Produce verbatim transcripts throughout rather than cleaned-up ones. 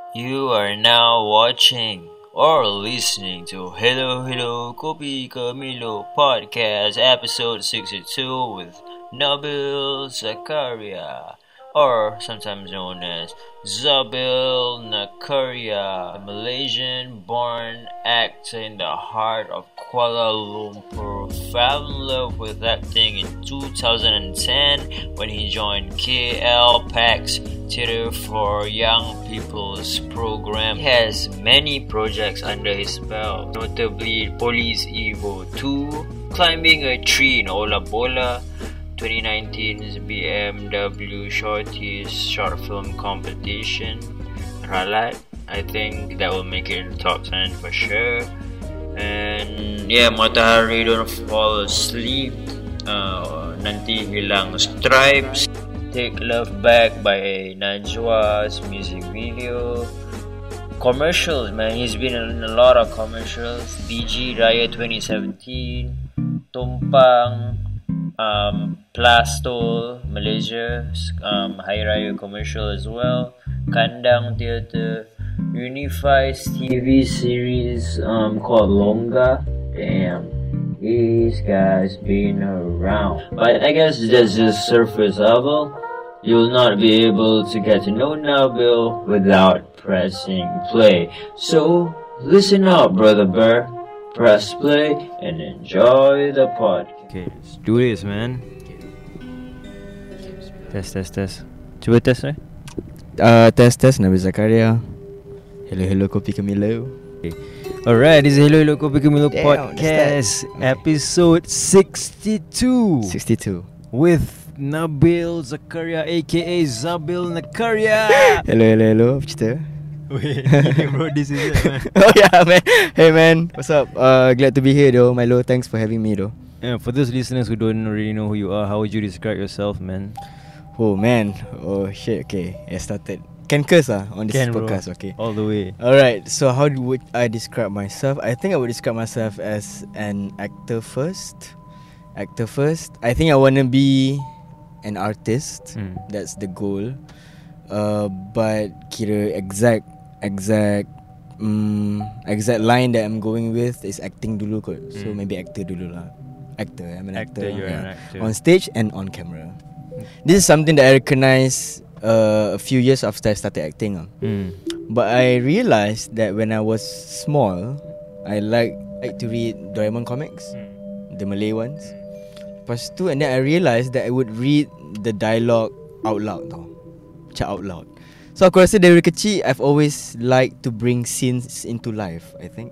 You are now watching or listening to Hello Hello Kopi Camilo Podcast Episode sixty-two with Nabil Zakaria, or sometimes known as Zabil Nakaria, a Malaysian-born actor in the heart of Kuala Lumpur, fell in love with acting in two thousand ten when he joined K L PAX Theatre for Young People's program. He has many projects under his belt, notably Police Evo two, Climbing a Tree in Ola Bola, twenty nineteen's B M W Shorties Short Film Competition, Ralat. I think that will make it in the top ten for sure. And yeah, Matahari Don't Fall Asleep, uh, Nanti Hilang Stripes, Take Love Back by Najwa's music video. Commercials, man, he's been in a lot of commercials. D G Raya twenty seventeen, Tumpang, um, Plastol, Malaysia, um, Hari Raya commercial as well. Kandang Theatre, Unifi's T V series um, called Longa. Damn, these guys been around. But I guess that's just surface level. You'll not be able to get to know Nabil without pressing play. So listen up, brother Burr. Press play and enjoy the podcast. Okay, let's do this, man. Test, test, test. Cuba test, eh? Uh, test, test. Nabil Zakaria. Hello, hello, Kopi Camilo. Okay. Alright, this is Hello Hello Kopi Camilo Damn, Podcast, okay. episode sixty-two. sixty-two. With Nabil Zakaria, aka Zabil Nakaria. Hello, hello, hello. Apa cerita? Wait, ini bro, this is it, man. Oh yeah, man. Hey, man. What's up? Uh, glad to be here, though. Milo, thanks for having me, though. Yeah, for those listeners who don't really know who you are, how would you describe yourself, man? Oh, man. Oh, shit. Okay. I started. Can curse ah on this Can, podcast, bro. okay. All the way. Alright, so how would I describe myself? I think I would describe myself as an actor first. Actor first. I think I want to be an artist. Mm. That's the goal. Uh, but kira exact exact um, exact line that I'm going with is acting dulu kot. So Mm. maybe actor dulu lah. Actor, I'm an Actor, actor. you're yeah. an actor. On stage and on camera. This is something that I recognize uh, a few years after I started acting. Uh. Mm. But I realized that when I was small, I like like to read Doraemon comics, the Malay ones. Lepas tu, and then I realized that I would read the dialogue out loud tau. Macam out loud. So aku rasa dari kecil I've always liked to bring scenes into life, I think.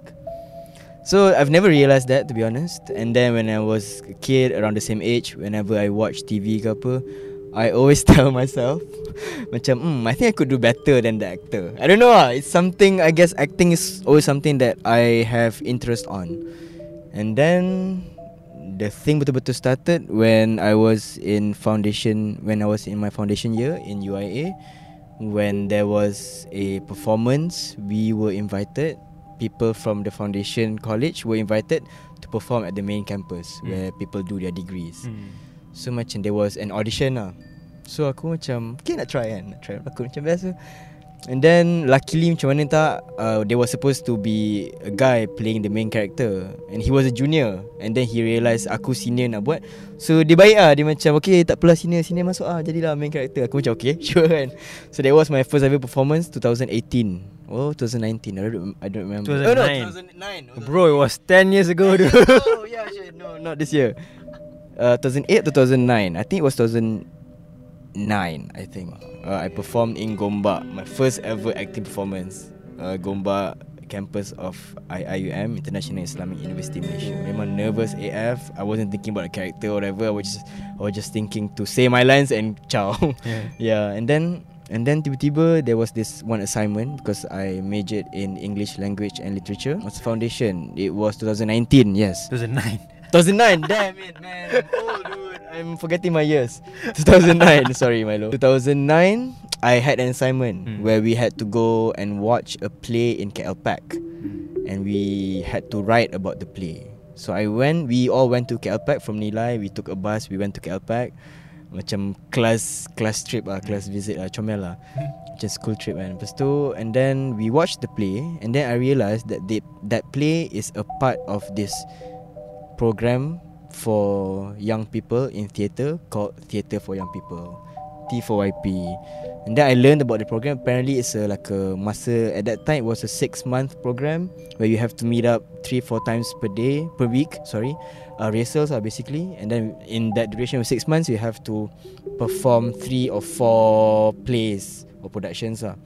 So I've never realised that, to be honest. And then when I was a kid around the same age, whenever I watch T V ke apa, I always tell myself macam hmm, I think I could do better than the actor. I don't know lah. It's something, I guess acting is always something that I have interest on. And then the thing betul-betul started when I was in foundation, when I was in my foundation year in U I A. When there was a performance, we were invited, people from the foundation college were invited to perform at the main campus mm. where people do their degrees. Mm. So macam there was an audition lah. So aku macam okay nak try kan, nak try aku macam biasa. And then luckily macam mana tak, uh, there was supposed to be a guy playing the main character, and he was a junior. And then he realised aku senior nak buat. So dia baik lah, dia macam okay tak apalah, senior senior masuk ah, jadilah main character. Aku macam okay sure kan. So that was my first ever performance, twenty eighteen. Oh, twenty nineteen. I don't, I don't remember. two thousand nine. Oh no, two thousand nine. Oh, Bro, it was ten years ago, dude. Oh yeah, shit. No, not this year. Uh, two thousand eight to two thousand nine. I think it was two thousand nine, I think. Uh, I performed in Gombak, my first ever acting performance. Uh, Gombak campus of I I U M, International Islamic University Malaysia. Memang nervous A F. I wasn't thinking about the character or whatever. I was just, I was just thinking to say my lines and ciao. Yeah. Yeah, and then and then tiba-tiba there was this one assignment because I majored in English language and literature. What's the foundation? It was twenty nineteen, yes. two thousand nine. two thousand nine, damn it, man. I'm old, dude. I'm forgetting my years. two thousand nine, sorry, Milo. two thousand nine, I had an assignment mm. where we had to go and watch a play in K L PAC. Mm. And we had to write about the play. So I went, we all went to K L PAC from Nilai. We took a bus, we went to K L PAC. Macam class class trip lah, class visit lah, comel lah. Macam school trip kan. Lepas tu, and then we watched the play, and then I realised that they, that play is a part of this program for young people in theatre called Theatre for Young People, T four Y P. And then I learned about the program. Apparently it's a, like a masa, at that time it was a six month program where you have to meet up three four times per day, per week, sorry, uh, rehearsals are basically. And then in that duration of six months you have to perform three or four plays or productions lah.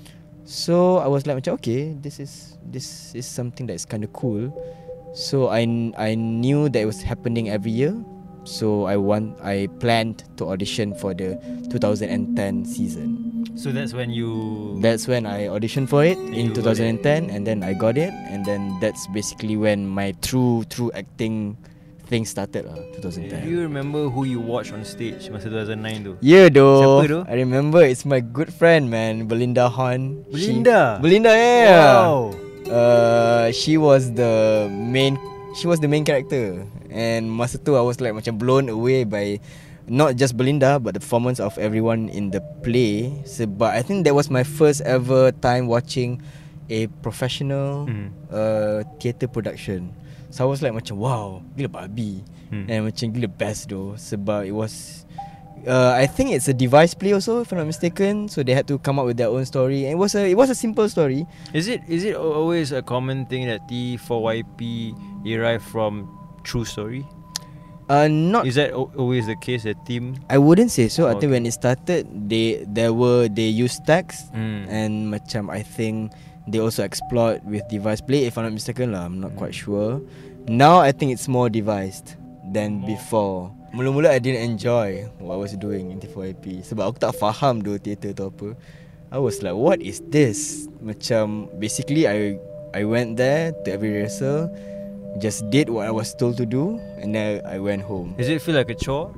So I was like macam, okay, this is this is something that is kind of cool. So I I knew that it was happening every year. So I want I planned to audition for the two thousand ten season. So that's when you That's when I auditioned for it in You got twenty ten, and then I got it, and then that's basically when my true true acting thing started lah. twenty ten. Do you remember who you watched on stage masa two thousand nine tu? Yeah, though. Siapa tu? I remember it's my good friend, man, Belinda Hon. Belinda? She, Belinda, yeah. Wow. Uh, she was the main. She was the main character, and masa tu I was like macam blown away by not just Belinda but the performance of everyone in the play. Sebab I think that was my first ever time watching a professional Mm. uh, theatre production. So I was like macam wow, gila babi. Mm. And macam gila best though. Sebab it was uh, I think it's a device play also, if I'm not mistaken. So they had to come up with their own story, and it was a it was a simple story. Is it is it al- always a common thing that T four Y P derive from true story? Uh, not Is that al- always the case? The theme? I wouldn't say so. I Okay. think when it started, they there were they used text, Mm. and macam I think they also explored with device play. If I'm not mistaken lah, I'm not quite sure. Now I think it's more devised than before. Mula-mula I didn't enjoy what I was doing in T four I P sebab aku tak faham tu theatre tu apa. I was like, what is this? Macam basically I I went there to every rehearsal, just did what I was told to do, and then I went home. Does it feel like a chore?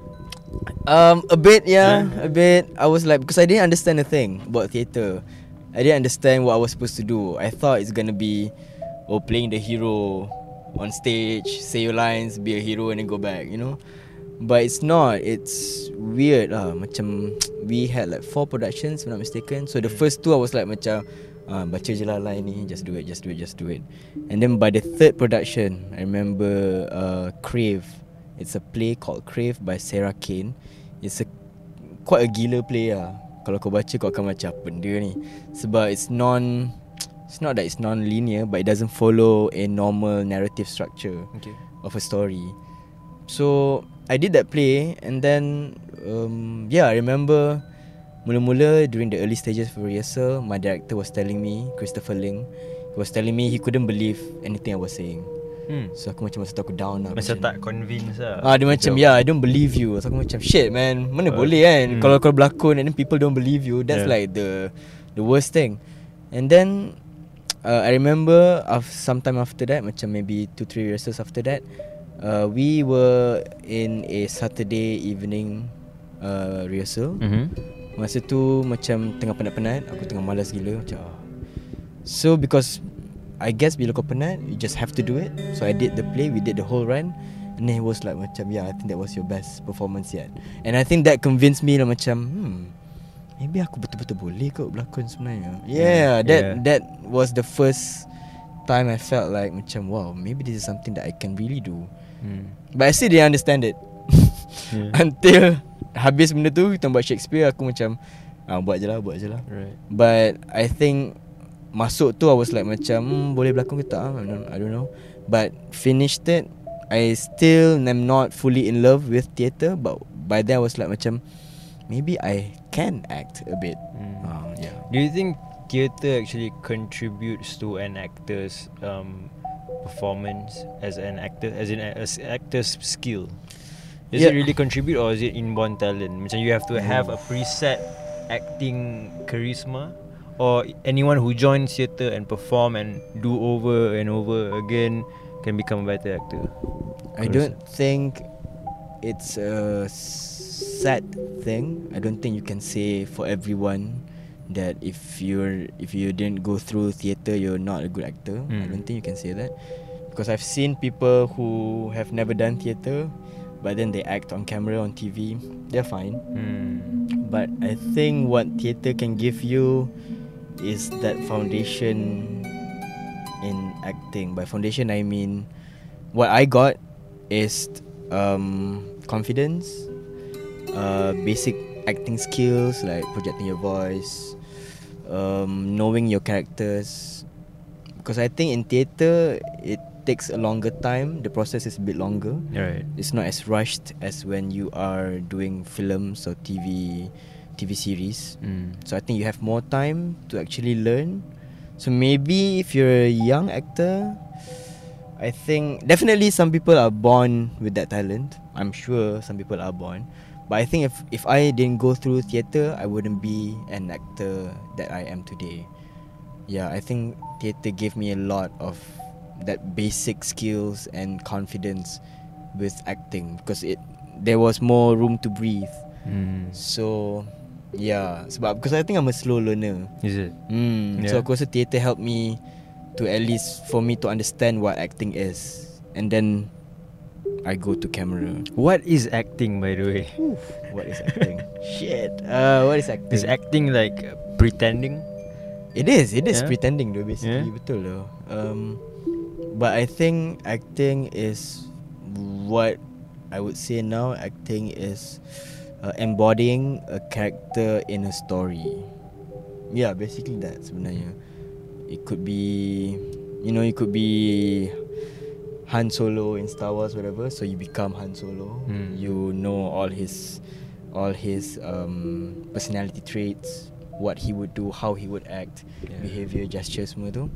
Um, a bit, yeah, a bit. I was like, because I didn't understand a thing about theatre. I didn't understand what I was supposed to do. I thought it's gonna be, oh, playing the hero on stage, say your lines, be a hero, and then go back, you know. But it's not. It's weird lah. Macam we had like four productions, if I'm not mistaken. So the first two I was like macam, ah, baca je lah line ni, just do it, just do it, just do it. And then by the third production, I remember uh, Crave. It's a play called Crave by Sarah Kane. It's a quite a gila play lah. Kalau kau baca kau akan macam apa benda ni. Sebab it's non It's not that it's non-linear, but it doesn't follow a normal narrative structure Okay. of a story. So I did that play, and then um, yeah, I remember mula-mula during the early stages of rehearsal, my director was telling me, Christopher Ling, he was telling me he couldn't believe anything I was saying. Hmm. So aku macam masa tu aku down lah. Macam tak convince lah. Ah, dia macam, yeah, I don't believe you. So aku macam, shit man, mana Uh, boleh kan hmm. kalau kau berlakon and then people don't believe you. That's Yeah. like the the worst thing. And then uh, I remember of sometime after that, macam maybe two three rehearsals after that, uh, we were in a Saturday evening uh, rehearsal. Mm-hmm. Masa tu macam tengah penat-penat, aku tengah malas gila macam. So because I guess bila kau penat, you just have to do it. So I did the play, we did the whole run, and then it was like macam, yeah, I think that was your best performance yet. And I think that convinced me lah macam, hmm, maybe aku betul-betul boleh kot berlakon sebenarnya. Yeah, that Yeah. that was the first time I felt like macam, wow, maybe this is something that I can really do. Hmm. But I still didn't understand it. Yeah. Until habis benda tu, kita buat Shakespeare, aku macam, ah, buat je lah, buat je lah. Right. But I think masuk tu I was like macam, hmm, boleh berlakon ke tak? I don't, I don't know. But finished it, I still am not fully in love with theatre. But by then I was like macam, maybe I can act a bit. Hmm. uh, Yeah. Do you think theatre actually contributes to an actor's um, performance as an actor, as in as actor's skill? Does Yeah. it really contribute, or is it inborn talent? Macam you have to have a preset acting charisma, or anyone who joins theatre and perform and do over and over again can become a better actor? I don't think it's a sad thing. I don't think you can say for everyone that if you're if you didn't go through theatre, you're not a good actor. I Mm. don't think you can say that, because I've seen people who have never done theatre but then they act on camera on T V, they're fine. Hmm. But I think what theatre can give you is that foundation in acting. By foundation, I mean what I got is um, confidence, uh, basic acting skills like projecting your voice, um, knowing your characters. Because I think in theatre, it takes a longer time. The process is a bit longer. Right. It's not as rushed as when you are doing films or T V T V series. Mm. So I think you have more time to actually learn. So maybe if you're a young actor, I think definitely some people are born with that talent. I'm sure some people are born. But I think if, if I didn't go through theatre, I wouldn't be an actor that I am today. Yeah, I think theatre gave me a lot of that basic skills and confidence with acting, because it there was more room to breathe. Mm. So yeah, sebab because I think I'm a slow learner. Is it? Mm, Yeah. So aku rasa theatre helped me to at least for me to understand what acting is, and then I go to camera. What is acting, by the way? What is acting? Shit. Uh, what is acting? Is acting like uh, pretending? It is. It is Yeah. pretending though, basically. Yeah. Betul though. Um, but I think acting is what I would say now. Acting is uh, embodying a character in a story. Yeah, basically that sebenarnya. It could be, you know, it could be Han Solo in Star Wars, whatever. So you become Han Solo. Hmm. You know all his, all his um, personality traits, what he would do, how he would act, Yeah. behavior, gesture semua tu.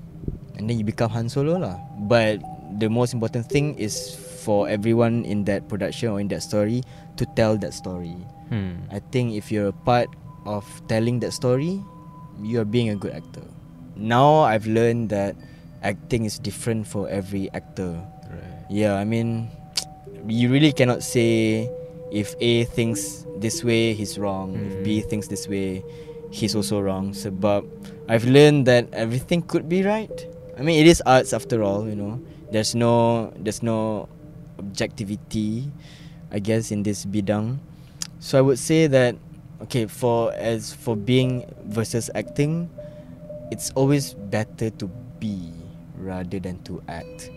And then you become Han Solo lah. But the most important thing is for everyone in that production or in that story to tell that story. Hmm. I think if you're a part of telling that story, you're being a good actor. Now I've learned that acting is different for every actor. Right. Yeah, I mean, you really cannot say if A thinks this way, he's wrong. Mm. If B thinks this way, he's also wrong. Sebab I've learned that everything could be right. I mean, it is arts after all, you know. There's no, there's no objectivity, I guess, in this bidang. So I would say that, okay, for as for being versus acting, it's always better to be rather than to act.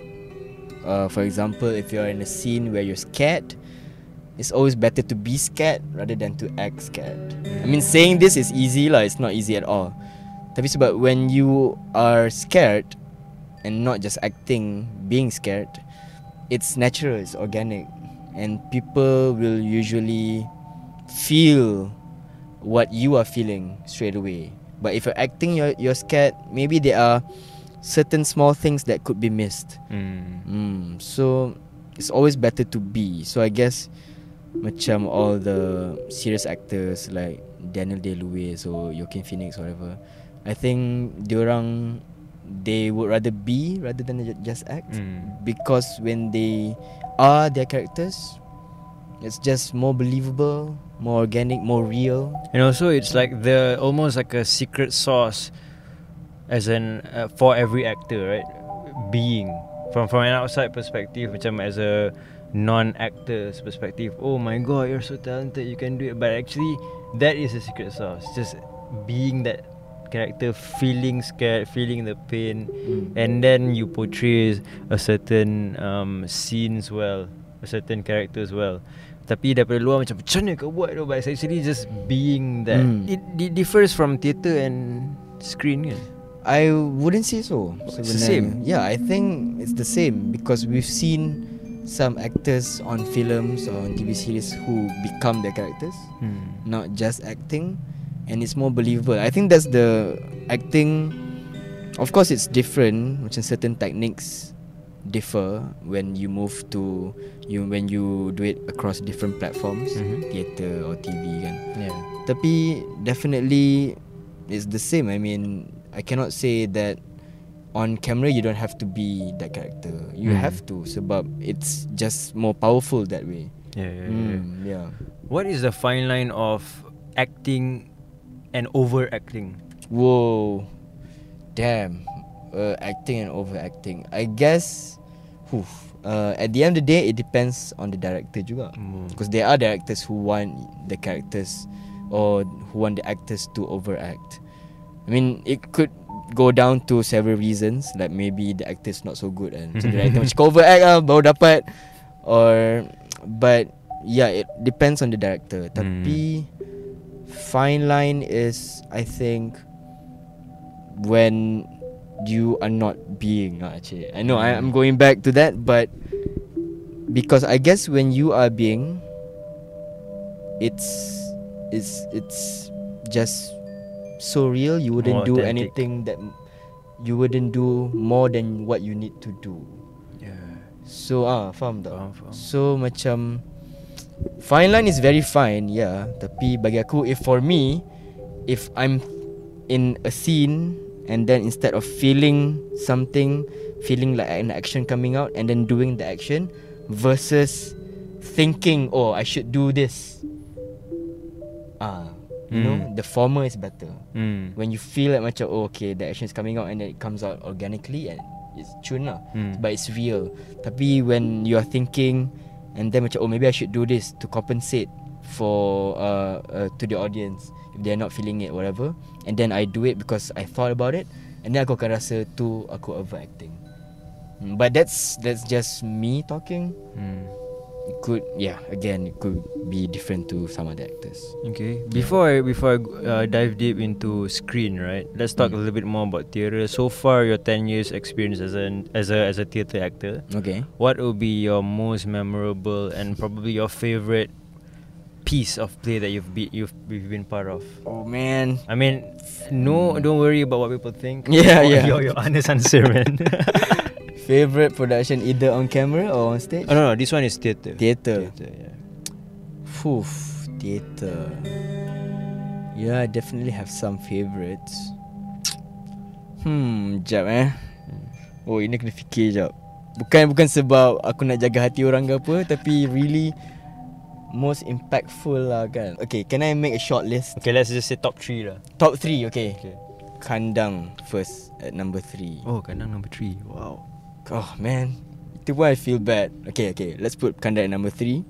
Uh, for example, if you're in a scene where you're scared, it's always better to be scared rather than to act scared. I mean, saying this is easy lah. It's not easy at all. Tapi sebab when you are scared and not just acting, being scared, it's natural, it's organic, and people will usually feel what you are feeling straight away. But if you're acting, you're, you're scared, maybe there are certain small things that could be missed. Hmm. Mm, so it's always better to be. So I guess macam all the serious actors like Daniel Day-Lewis or Joaquin Phoenix, whatever, I think diorang, they would rather be rather than ju- just act. Mm. Because when they are their characters, it's just more believable, more organic, more real. And also, it's like the almost like a secret sauce, as an uh, for every actor, right? Being from from an outside perspective, macam as a non-actor's perspective. Oh my god, you're so talented, you can do it. But actually, that is a secret sauce. Just being that character, feeling scared, feeling the pain, Mm. and then you portray a certain um, scene as well, a certain character as well. Tapi daripada luar macam macam mana kau buat tu, but it's actually just being that. Mm. It, it differs from theatre and screen kan? I wouldn't say so. It's the sebenarnya. same. Yeah, I think it's the same because we've seen some actors on films or on T V series who become their characters, Hmm. not just acting, and it's more believable. I think that's the acting. Of course, it's different. Macam certain techniques differ when you move to you when you do it across different platforms, Mhm. theatre or T V kan. Yeah. Tapi definitely it's the same. I mean, I cannot say that on camera you don't have to be that character. You Mm. have to sebab it's just more powerful that way. Yeah, yeah, yeah. Mm, yeah. What is the fine line of acting and overacting? Whoa. Damn. Uh, acting and overacting. I guess Oof. Uh, at the end of the day, it depends on the director juga. Mm. Because there are directors who want the characters or who want the actors to overact. I mean, it could go down to several reasons. Like maybe the actor's not so good and so the director macam kau overact lah baru dapat. Or but yeah, it depends on the director. Tapi fine line is, I think, when you are not being lah, actually. I know I, I'm going back to that, but because I guess when you are being, it's it's it's just so real. You wouldn't More do authentic. anything that m- you wouldn't do more than what you need to do. Yeah. So ah, faham tak? Faham, faham. So macam fine line is very fine, yeah. Tapi bagi aku, if for me, if I'm in a scene and then instead of feeling something, feeling like an action coming out and then doing the action versus thinking, oh, I should do this. Ah, you know, Mm. the former is better. Mm. When you feel like macam, oh, okay, the action is coming out and then it comes out organically and it's tune lah. Mm. But it's real. Tapi when you are thinking and then macam, oh, maybe I should do this to compensate for uh, uh, to the audience if they're not feeling it, whatever, and then I do it because I thought about it, and then aku akan rasa tu aku overacting. Mm, But that's that's just me talking. Mm. It could, yeah, again, it could be different to some other actors. Okay. Before I before I uh, dive deep into screen, right? Let's talk a Mm. little bit more about theatre. So far, your ten years experience as an as a as a theatre actor. Okay. What will be your most memorable and probably your favorite piece of play that you've be, you've you've been part of? Oh man. I mean, no, don't worry about what people think. Yeah, Your- yeah. Your, your honest answer, man. Favorite production either on camera or on stage? Oh no, no, this one is theatre. Theatre. Theatre, yeah. Phew, theatre. Yeah, I definitely have some favourites. Hmm, jap eh. Oh, ini kena fikir jap. Bukan bukan sebab aku nak jaga hati orang ke apa, tapi really most impactful lah kan. Okay, can I make a short list? Okay, let's just say top three lah. Top three, okay. Okay. Kandang first at number three. Oh, Kandang number three. Wow. Oh man, itu why I feel bad. Okay, okay, let's put Kandang at number three.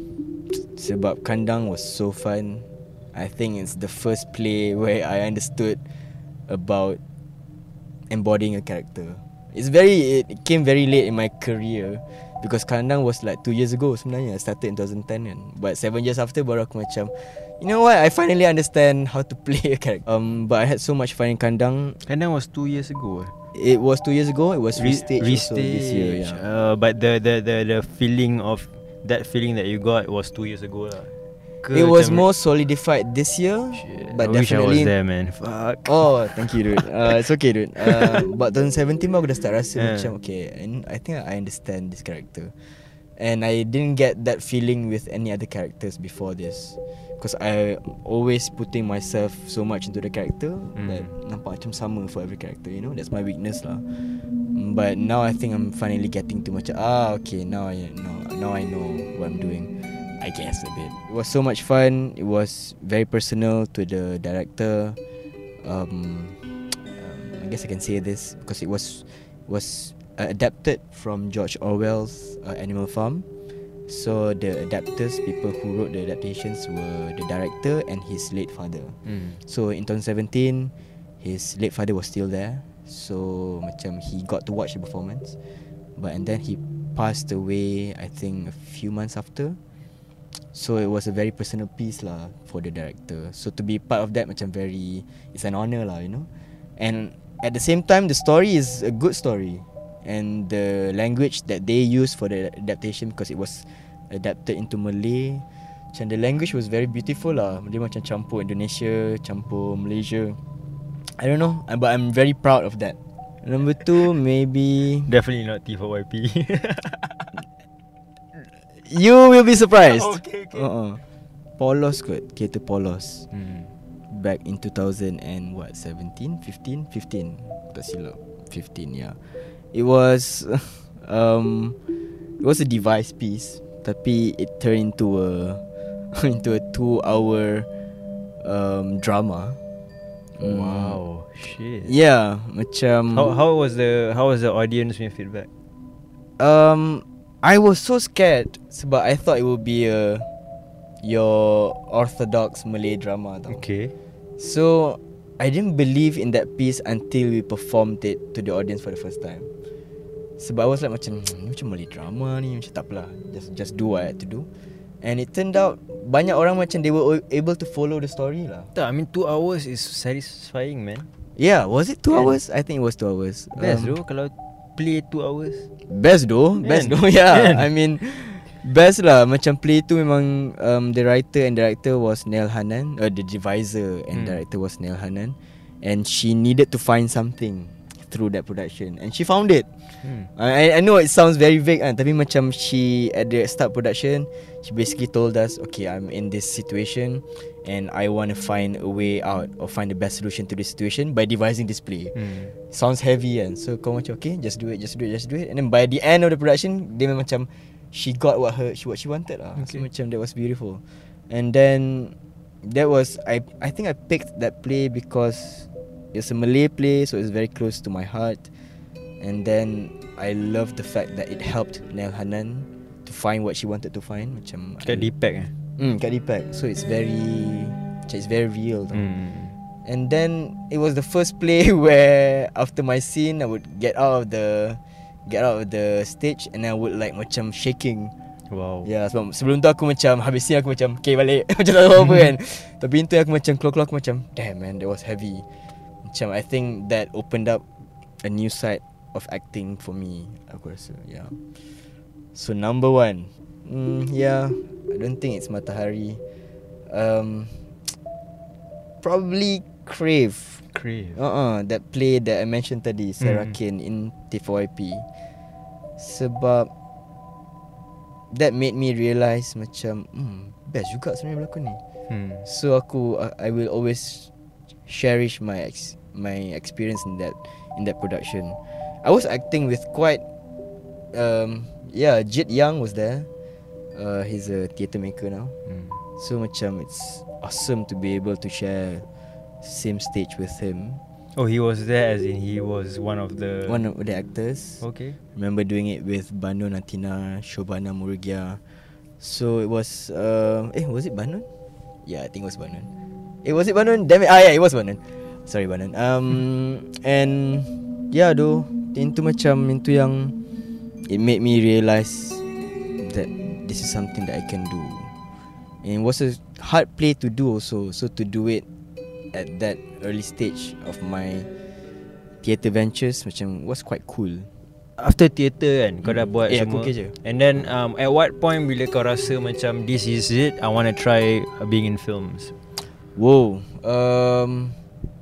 Sebab Kandang was so fun. I think it's the first play where I understood about embodying a character. It's very, it came very late in my career because Kandang was like two years ago sebenarnya. I started in twenty ten kan. But seven years after baru aku macam, you know what, I finally understand how to play a character. Um, but I had so much fun in Kandang. Kandang was two years ago. eh? It was two years ago. It was Re- restaged also this year. restage. Yeah. Uh, but the, the the the feeling of that feeling that you got was two years ago lah. Ke It was macam- more solidified this year. Shit, But I wish I was definitely there, man. Fuck. Oh, thank you, dude. Uh, it's okay, dude. Uh, but twenty seventeen aku dah start rasa Yeah. macam okay, and I think I understand this character. And I didn't get that feeling with any other characters before this, because I always putting myself so much into the character Mm. that nampak macam sama for every character. You know, that's my weakness lah. Mm, But now I think I'm finally getting to macam ah okay, now I know now I know what I'm doing. I guess a bit. It was so much fun. It was very personal to the director. Um, um, I guess I can say this because it was was uh, adapted from George Orwell's uh, Animal Farm. So the adapters, people who wrote the adaptations, were the director and his late father. Mm. So in twenty seventeen, his late father was still there. So macam he got to watch the performance, but and then he passed away. I think a few months after. So it was a very personal piece lah for the director. So to be part of that macam very, it's an honor lah, you know. And at the same time, the story is a good story, and the language that they used for the adaptation, because it was adapted into Malay, macam the language was very beautiful lah. Dia macam campur Indonesia, campur Malaysia. I don't know, uh, but I'm very proud of that. Number two, maybe Definitely not T four Y P. you will be surprised. Okay, okay. Uh-uh. Polos kot, kereta Polos. Mm. Back in two thousand and what, seventeen, fifteen, fifteen. Tak silap, fifteen, yeah. It was um it was a device piece, tapi it turned into a into a two hour um drama. Mm. Wow, shit. Yeah, macam How how was the how was the audience punya feedback? Um, I was so scared sebab I thought it would be a your orthodox Malay drama tau. Okay. So I didn't believe in that piece until we performed it to the audience for the first time. Sebab I was like macam ni macam Malay drama ni, macam tak apalah, just just do what I had to do. And it turned out banyak orang macam they were able to follow the story lah. Tak, I mean two hours is satisfying, man. Yeah, was it two Yeah. hours? I think it was two hours. Best Um, though kalau play two hours. Best though, best Kan? though. Yeah, Kan? I mean best lah. Macam play tu memang um, the writer and director was Neil Hanan, uh, the deviser and Hmm. director was Neil Hanan, and she needed to find something through that production, and she found it. Hmm. I I know it sounds very vague kan, tapi macam she at the start production, she basically told us, okay, I'm in this situation and I want to find a way out or find the best solution to this situation by devising this play. Hmm. Sounds heavy kan. So kau macam okay, just do it, just do it, just do it. And then by the end of the production, dia memang macam she got what her she what she wanted lah. Okay. So macam that was beautiful. And then that was I I think I picked that play because it's a Malay play, so it's very close to my heart. And then I love the fact that it helped Neil Hanan to find what she wanted to find. Macam Kat Deepak eh. Hmm, kat Deepak. So it's very macam it's very real tau. Hmm. And then it was the first play where after my scene I would get out of the get out of the stage and I would like macam shaking. Wow. Ya, yeah, sebab sebelum tu aku macam habis scene aku macam okay balik macam tak tahu apa kan. Tapi itu aku macam keluar-keluar aku macam damn man, that was heavy. Macam I think that opened up a new side of acting for me, aku rasa. Yeah. So number one, mm, yeah, I don't think it's Matahari. Um, probably Crave. Crave. Uh-uh, that play that I mentioned tadi, Sarah Mm. Kane in T four I P. Sebab that made me realise macam hmm, best juga sebenarnya berlakon ni. Hmm. So aku uh, I will always cherish my ex, my experience in that in that production. I was acting with quite um yeah, Jit Young was there. Uh, he's a theatre maker now. Hmm. So macam it's awesome to be able to share same stage with him. Oh, he was there as in he was one of the One of the actors. Okay. Remember doing it with Banu Natina, Shobana Murugia. So it was uh, eh was it Banun? Yeah, I think it was Banun. Eh was it Banun? Damn it. Ah yeah, it was Banun. Sorry Banun. Um and yeah though, itu macam itu yang it made me realise that this is something that I can do. And it was a hard play to do also. So to do it at that early stage of my theatre ventures macam was quite cool. After theatre kan, kau dah Hmm. buat Eh, aku semua. okay je. And then um, at what point bila kau rasa macam this is it, I want to try uh, being in films? Whoa. Um,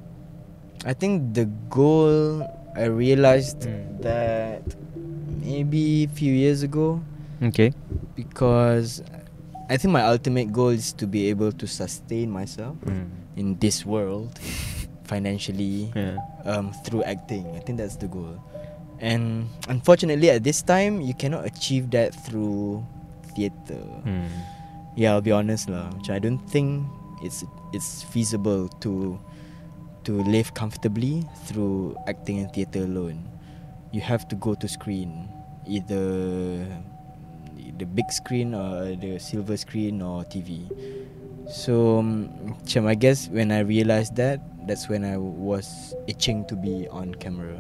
I think the goal I realised Hmm. that maybe a few years ago, Okay. because I think my ultimate goal is to be able to sustain myself Hmm. in this world financially Yeah. um, through acting. I think that's the goal. And unfortunately at this time you cannot achieve that through theatre. Hmm. Yeah, I'll be honest lah. Macam I don't think it's it's feasible to to live comfortably through acting and theatre alone. You have to go to screen, either the big screen or the silver screen or T V. So um, macam I guess when I realised that, that's when I was itching to be on camera.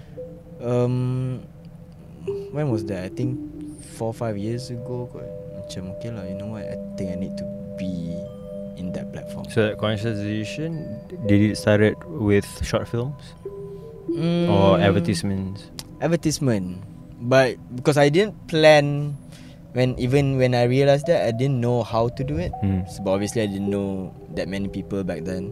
Um, when was that? I think four five years ago kot. Macam okay lah, you know what, I think I need to be in that platform. So that conscious decision, did it started with short films Mm, or advertisements? Advertisement. But because I didn't plan, when even when I realised that, I didn't know how to do it. Hmm. So obviously I didn't know that many people back then.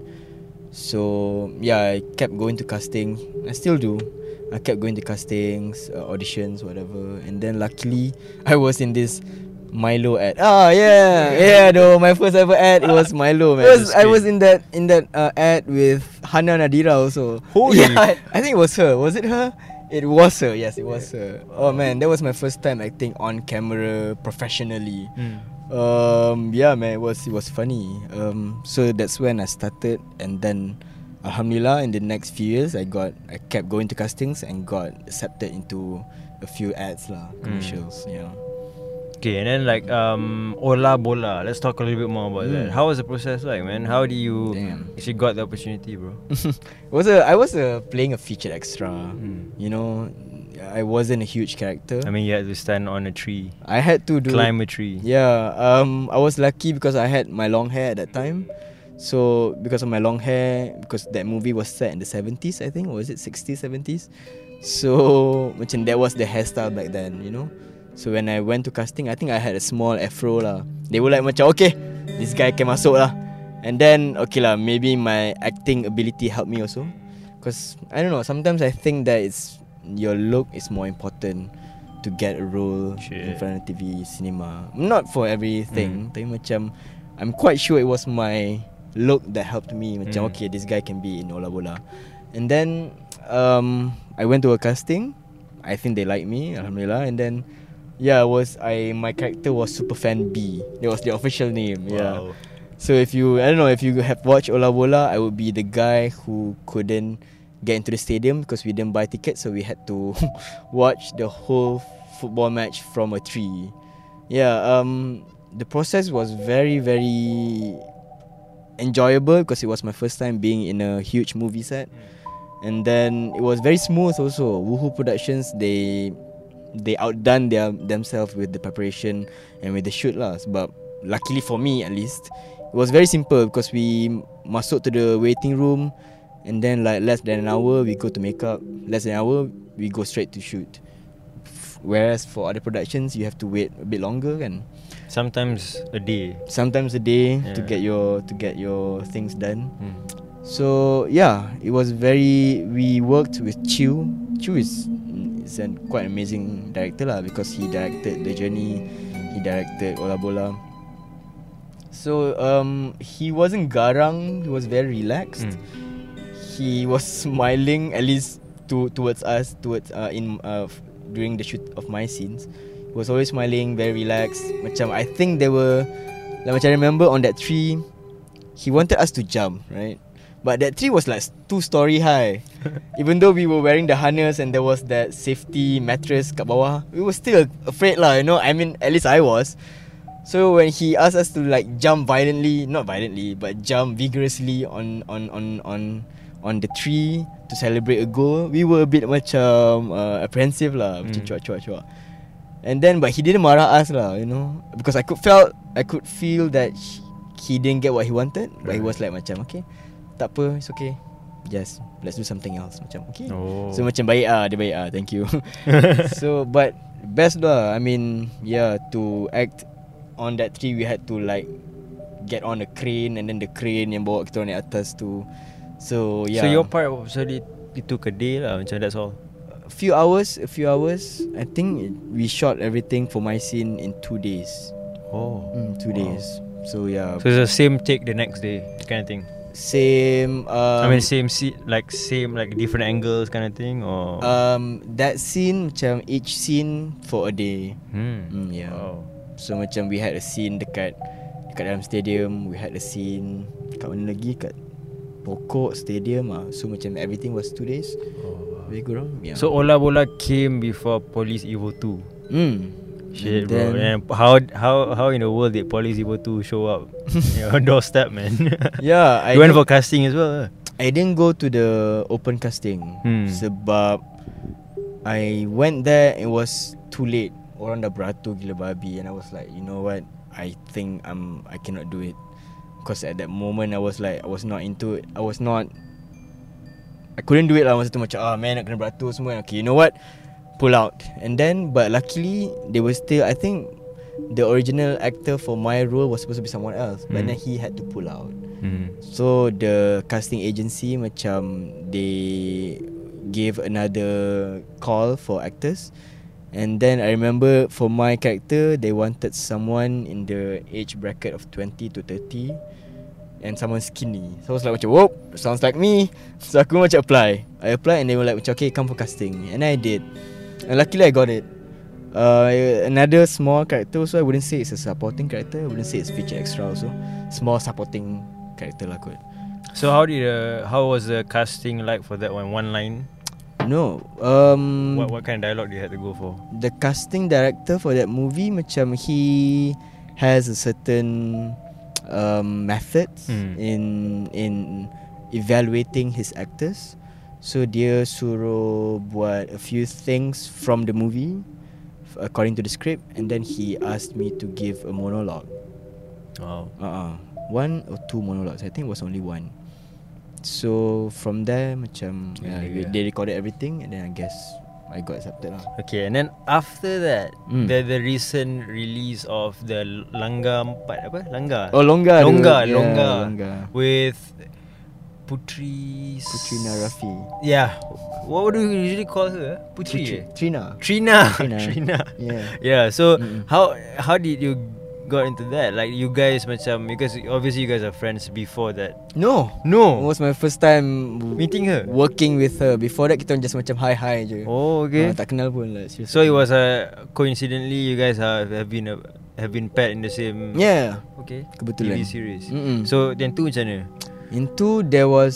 So yeah, I kept going to casting. I still do. I kept going to castings, uh, auditions, whatever. And then luckily I was in this Milo ad. Ah yeah, yeah. Though my first ever ad, it was Milo, man. It was I was in that in that uh, ad with Hana Nadira also. Holy. Yeah, I, I think it was her. Was it her? It was her. Yes, it was her. Oh man, that was my first time acting on camera professionally. Hmm. Um, yeah, man, it was it was funny. Um, so that's when I started, and then, Alhamdulillah, in the next few years, I got I kept going to castings and got accepted into a few ads lah, commercials. Mm. Yeah. Okay, and then like um Ola Bola. Let's talk a little bit more about mm. that. How was the process like, man? How do you Damn. actually got the opportunity, bro? it was a I was uh, playing a featured extra. Mm. You know, I wasn't a huge character. I mean, you had to stand on a tree. I had to do climb a tree. Yeah. Um, I was lucky because I had my long hair at that time. So because of my long hair, because that movie was set in the seventies, I think, or was it sixties, seventies? So macam that was the hairstyle back then, you know. So when I went to casting, I think I had a small afro lah. They were like macam, okay, this guy can masuk lah. And then okay lah, maybe my acting ability helped me also. Cause I don't know, sometimes I think that it's your look is more important to get a role Shit. in front of T V, cinema. Not for everything, mm. tapi macam I'm quite sure it was my look that helped me. Macam mm. okay, this guy can be in Ola Bola. And then um, I went to a casting. I think they liked me, alhamdulillah. And then yeah, was I my character was Superfan B. That was the official name. Wow. Yeah. So if you I don't know if you have watched Ola Bola, I would be the guy who couldn't get into the stadium because we didn't buy tickets, so we had to watch the whole football match from a tree. Yeah, um the process was very very enjoyable because it was my first time being in a huge movie set. And then it was very smooth also. Woohoo Productions, they they outdone their themselves with the preparation and with the shoot lah. But luckily for me at least, it was very simple because we masuk to the waiting room, and then like less than an hour we go to makeup, less than an hour we go straight to shoot. Whereas for other productions you have to wait a bit longer kan. Sometimes a day. Sometimes a day yeah. to get your to get your things done. Hmm. So yeah, it was very. We worked with Chew. Chew is is a quite amazing director lah because he directed The Journey, he directed Ola Bola. So um, he wasn't garang. He was very relaxed. Mm. He was smiling at least to towards us towards uh, in uh, during the shoot of my scenes. He was always smiling, very relaxed. Macam I think there were, like macam I remember on that tree, he wanted us to jump, right? But that tree was like two story high. Even though we were wearing the harness and there was that safety mattress kat bawah, we were still afraid lah, you know. I mean, at least I was. So when he asked us to like jump violently, not violently, but jump vigorously on on on on on the tree to celebrate a goal, we were a bit macam uh, apprehensive lah, macam mm. cuak-cuak-cuak. And then, but he didn't marah us lah, you know, because I could felt, I could feel that he didn't get what he wanted, but he was like macam okay, tak apa, it's okay, just let's do something else, macam okay. Oh. So macam baik ah, dia baik ah, thank you. So but best lah, I mean yeah, to act on that tree we had to like get on a crane, and then the crane yang bawa kita naik atas tu. So yeah. So your part so it, it took a day lah, macam that's all. A few hours, a few hours. I think it, we shot everything for my scene in two days. Oh, mm, two wow. days. So yeah. So it's the same take the next day, kind of thing. Same. Um, I mean same scene, like same like different angles, kind of thing, or. Um, that scene macam each scene for a day. Hmm. Mm, yeah. Wow. So macam we had a scene dekat dekat dalam stadium, we had a scene dekat mana lagi, kat pokok stadium ah. So macam everything was two days. Oh. Very good, yeah. So Ola Bola came before Police Evo two. Mm. Shit, bro. And how how how in the world did Police Evo two show up on your doorstep, man? Yeah, I you went for casting as well. I didn't go to the open casting hmm. sebab I went there, it was too late. Orang dah beratur gila babi, and I was like, you know what? I think I'm I cannot do it. Because at that moment I was like, I was not into it. I was not I couldn't do it lah masa tu, macam ah man, nak kena beratur semua. Okay, you know what? Pull out. And then but luckily they were still, I think the original actor for my role was supposed to be someone else, mm. but then he had to pull out. Mm. So the casting agency macam they gave another call for actors. And then I remember for my character they wanted someone in the age bracket of twenty to thirty. And someone skinny. So I was like macam, whoop, sounds like me. So aku macam apply. I apply and they were like macam, okay, come for casting. And I did. And luckily I got it. Uh, another small character, so I wouldn't say it's a supporting character, I wouldn't say it's feature extra also. Small supporting character lah kot. So how did uh, how was the casting like for that one? One line? No. Um, What what kind of dialogue do you had to go for? the casting director for that movie macam he has a certain um, methods Hmm. in in evaluating his actors. So dia suruh buat a few things from the movie f- according to the script, and then he asked me to give a monologue. Wow. Uh-uh. One or two monologues. I think it was only one. So from there macam yeah, Yeah. they recorded everything, and then I guess I got accepted lah. Okay, and then after that, Mm. the the recent release of the Langgar empat apa? Langgar. Oh, Longgar. Longgar, yeah, Longgar. Longgar. With Putri Putri Narafi. Yeah. What would we usually call her? Putri. Putri, eh? Trina. Trina. Trina. Trina. Yeah. Yeah. So Mm-mm. how how did you got into that? Like you guys macam, because obviously you guys are friends before that. No. It No. was my first time w- Meeting her. working with her. Before that kita just macam hi hi je. Oh, okay. Ah, tak kenal pun lah. seriously. So it was a coincidentally you guys have, have been a, have been paired in the same Yeah. okay Kebetulan. T V series. Mm-mm. So yang tu macam mana? Into there was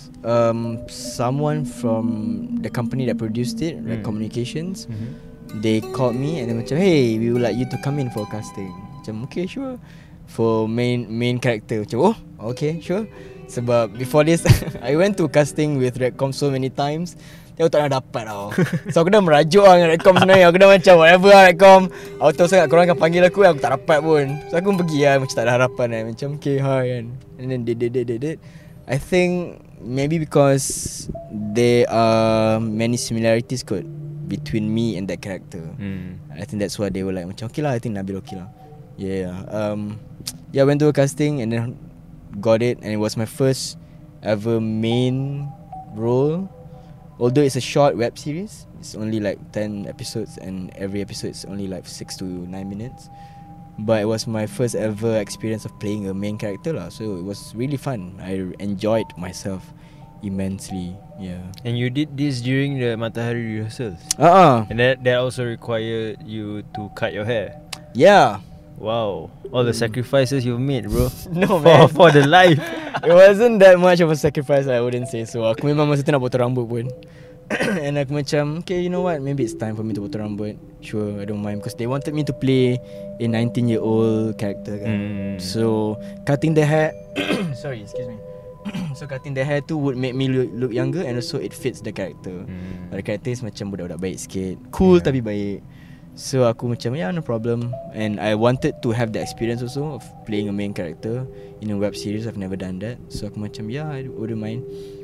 um someone from the company that produced it, Red Mm. Communications. Mm-hmm. They called me and they macam, hey, we would like you to come in for casting. Macam okay, sure. For main main character. Macam oh, okay, sure. Sebab before this I went to casting with Redcom so many times. Tapi aku tak pernah dapat tau. So aku dah merajuk lah dengan Redcom sebenarnya. Aku dah macam whatever lah Redcom. Aku tahu sangat korang akan panggil aku, aku tak dapat pun. So aku pun pergi lah macam tak ada harapan kan. Macam okay hi kan. And then they did did did did. I think maybe because there are many similarities kot between me and that character. Hmm. I think that's why they were like macam okay lah, I think Nabil okay lah. Yeah. Um yeah, went to a casting and then got it, and it was my first ever main role. Although it's a short web series, it's only like ten episodes and every episode is only like six to nine minutes. But it was my first ever experience of playing a main character lah. So it was really fun. I enjoyed myself immensely. Yeah. And you did this during the Matahari rehearsals. Uh-uh. And that that also required you to cut your hair. Yeah. Wow. All the sacrifices you've made, bro. No for man. for the life. It wasn't that much of a sacrifice, I wouldn't say so. Aku memang masa tu nak potong rambut pun. And aku macam, okay, you know what, maybe it's time for me to potong rambut. Sure, I don't mind. Because they wanted me to play a nineteen year old character kan. Mm. So cutting the hair sorry, excuse me. So cutting the hair tu would make me look, look younger, and also it fits the character. Mm. But the character is macam budak-budak baik sikit. Cool Yeah. tapi baik. So aku macam yeah, no problem. And I wanted to have the experience also of playing a main character in a web series. I've never done that. So aku macam yeah, I wouldn't mind.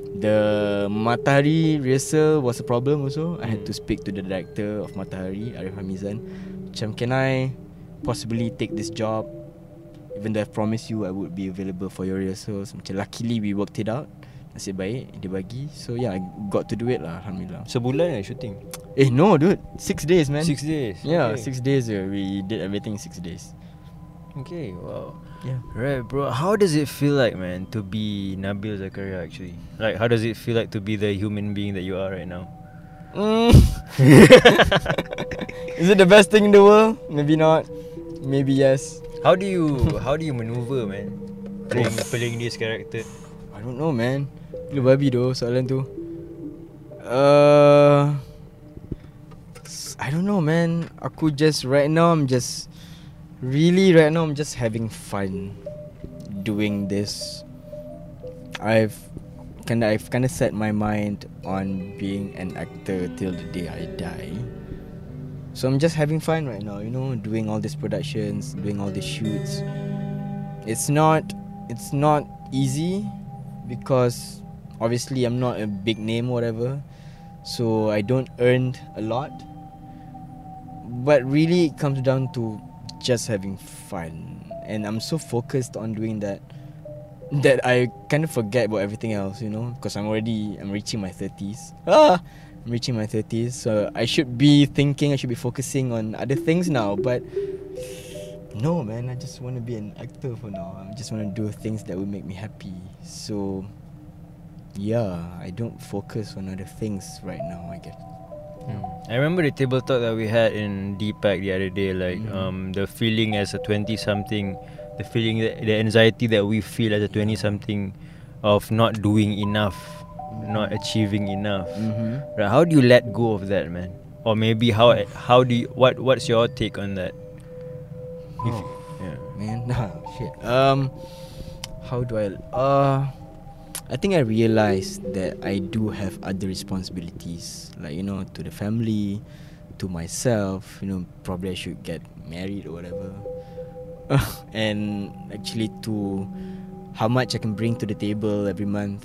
The Matahari rehearsal was a problem also. I had to speak to the director of Matahari, Arif Hamizan. Macam, can I possibly take this job? Even though I promised you I would be available for your rehearsals. Macam luckily we worked it out. Nasib baik dia bagi. So yeah, I got to do it lah, alhamdulillah. Sebulan ya shooting? Eh no dude, six days man. Six days. Yeah, Okay. six days. Yeah, we did everything in six days. Okay, wow. Yeah. Right, bro. How does it feel like, man, to be Nabil Zakaria actually? Like, how does it feel like to be the human being that you are right now? Mm. Is it the best thing in the world? Maybe not. Maybe yes. How do you how do you maneuver, man? Playing playing this character. I don't know, man. Gila babi doh soalan tu. Uh, I don't know, man. Aku just right now I'm just really right now I'm just having fun doing this. I've kind of I've kind of set my mind on being an actor till the day I die. So I'm just having fun right now, you know, doing all these productions, doing all these shoots. It's not it's not easy because obviously I'm not a big name or whatever. So I don't earn a lot. But really it comes down to just having fun. And I'm so focused on doing that that I kind of forget about everything else, you know, because I'm already I'm reaching my thirties. Ah, I'm reaching my thirties, so I should be thinking, I should be focusing on other things now. But no, man, I just want to be an actor for now. I just want to do things that will make me happy. So yeah, I don't focus on other things right now, I guess. Hmm. I remember the table talk that we had in D-Pack the other day, like Mhm. um the feeling as a twenty-something, the feeling, that, the anxiety that we feel as a twenty-something of not doing enough not achieving enough. Mm-hmm. Right? How do you let go of that, man? Or maybe how how do you what what's your take on that? If, Oh. yeah. Man, nah, shit. Um, how do I? Uh, I think I realized that I do have other responsibilities, like you know, to the family, to myself. You know, probably I should get married or whatever. And actually, to how much I can bring to the table every month.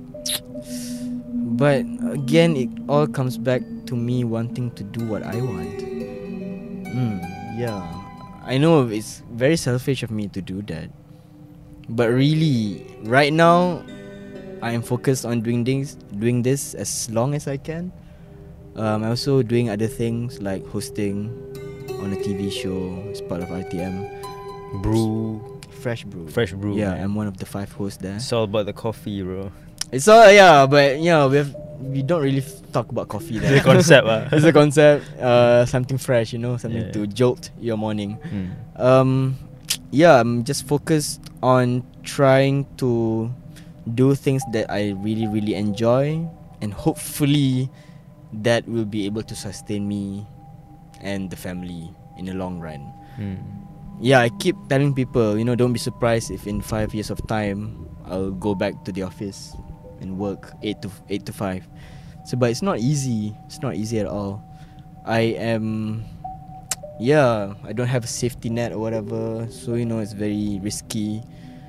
But again, it all comes back to me wanting to do what I want. Mm, yeah. I know it's very selfish of me to do that. But really, right now, I am focused on doing things, doing this as long as I can. Um, I'm also doing other things like hosting on a T V show as part of R T M. Brew, Fresh Brew. fresh brew. Yeah, man. I'm one of the five hosts there. It's all about the coffee, bro. It's all yeah, but yeah, we have we don't really f- talk about coffee there. It's a concept, ah. It's a concept. Uh, something fresh, you know, something Yeah. to jolt your morning. Mm. Um, yeah, I'm just focused on trying to do things that I really, really enjoy, and hopefully, that will be able to sustain me and the family in the long run. Mm. Yeah, I keep telling people, you know, don't be surprised if in five years of time I'll go back to the office and work eight to eight to five. So, but it's not easy. It's not easy at all. I am, yeah, I don't have a safety net or whatever. So you know, it's very risky.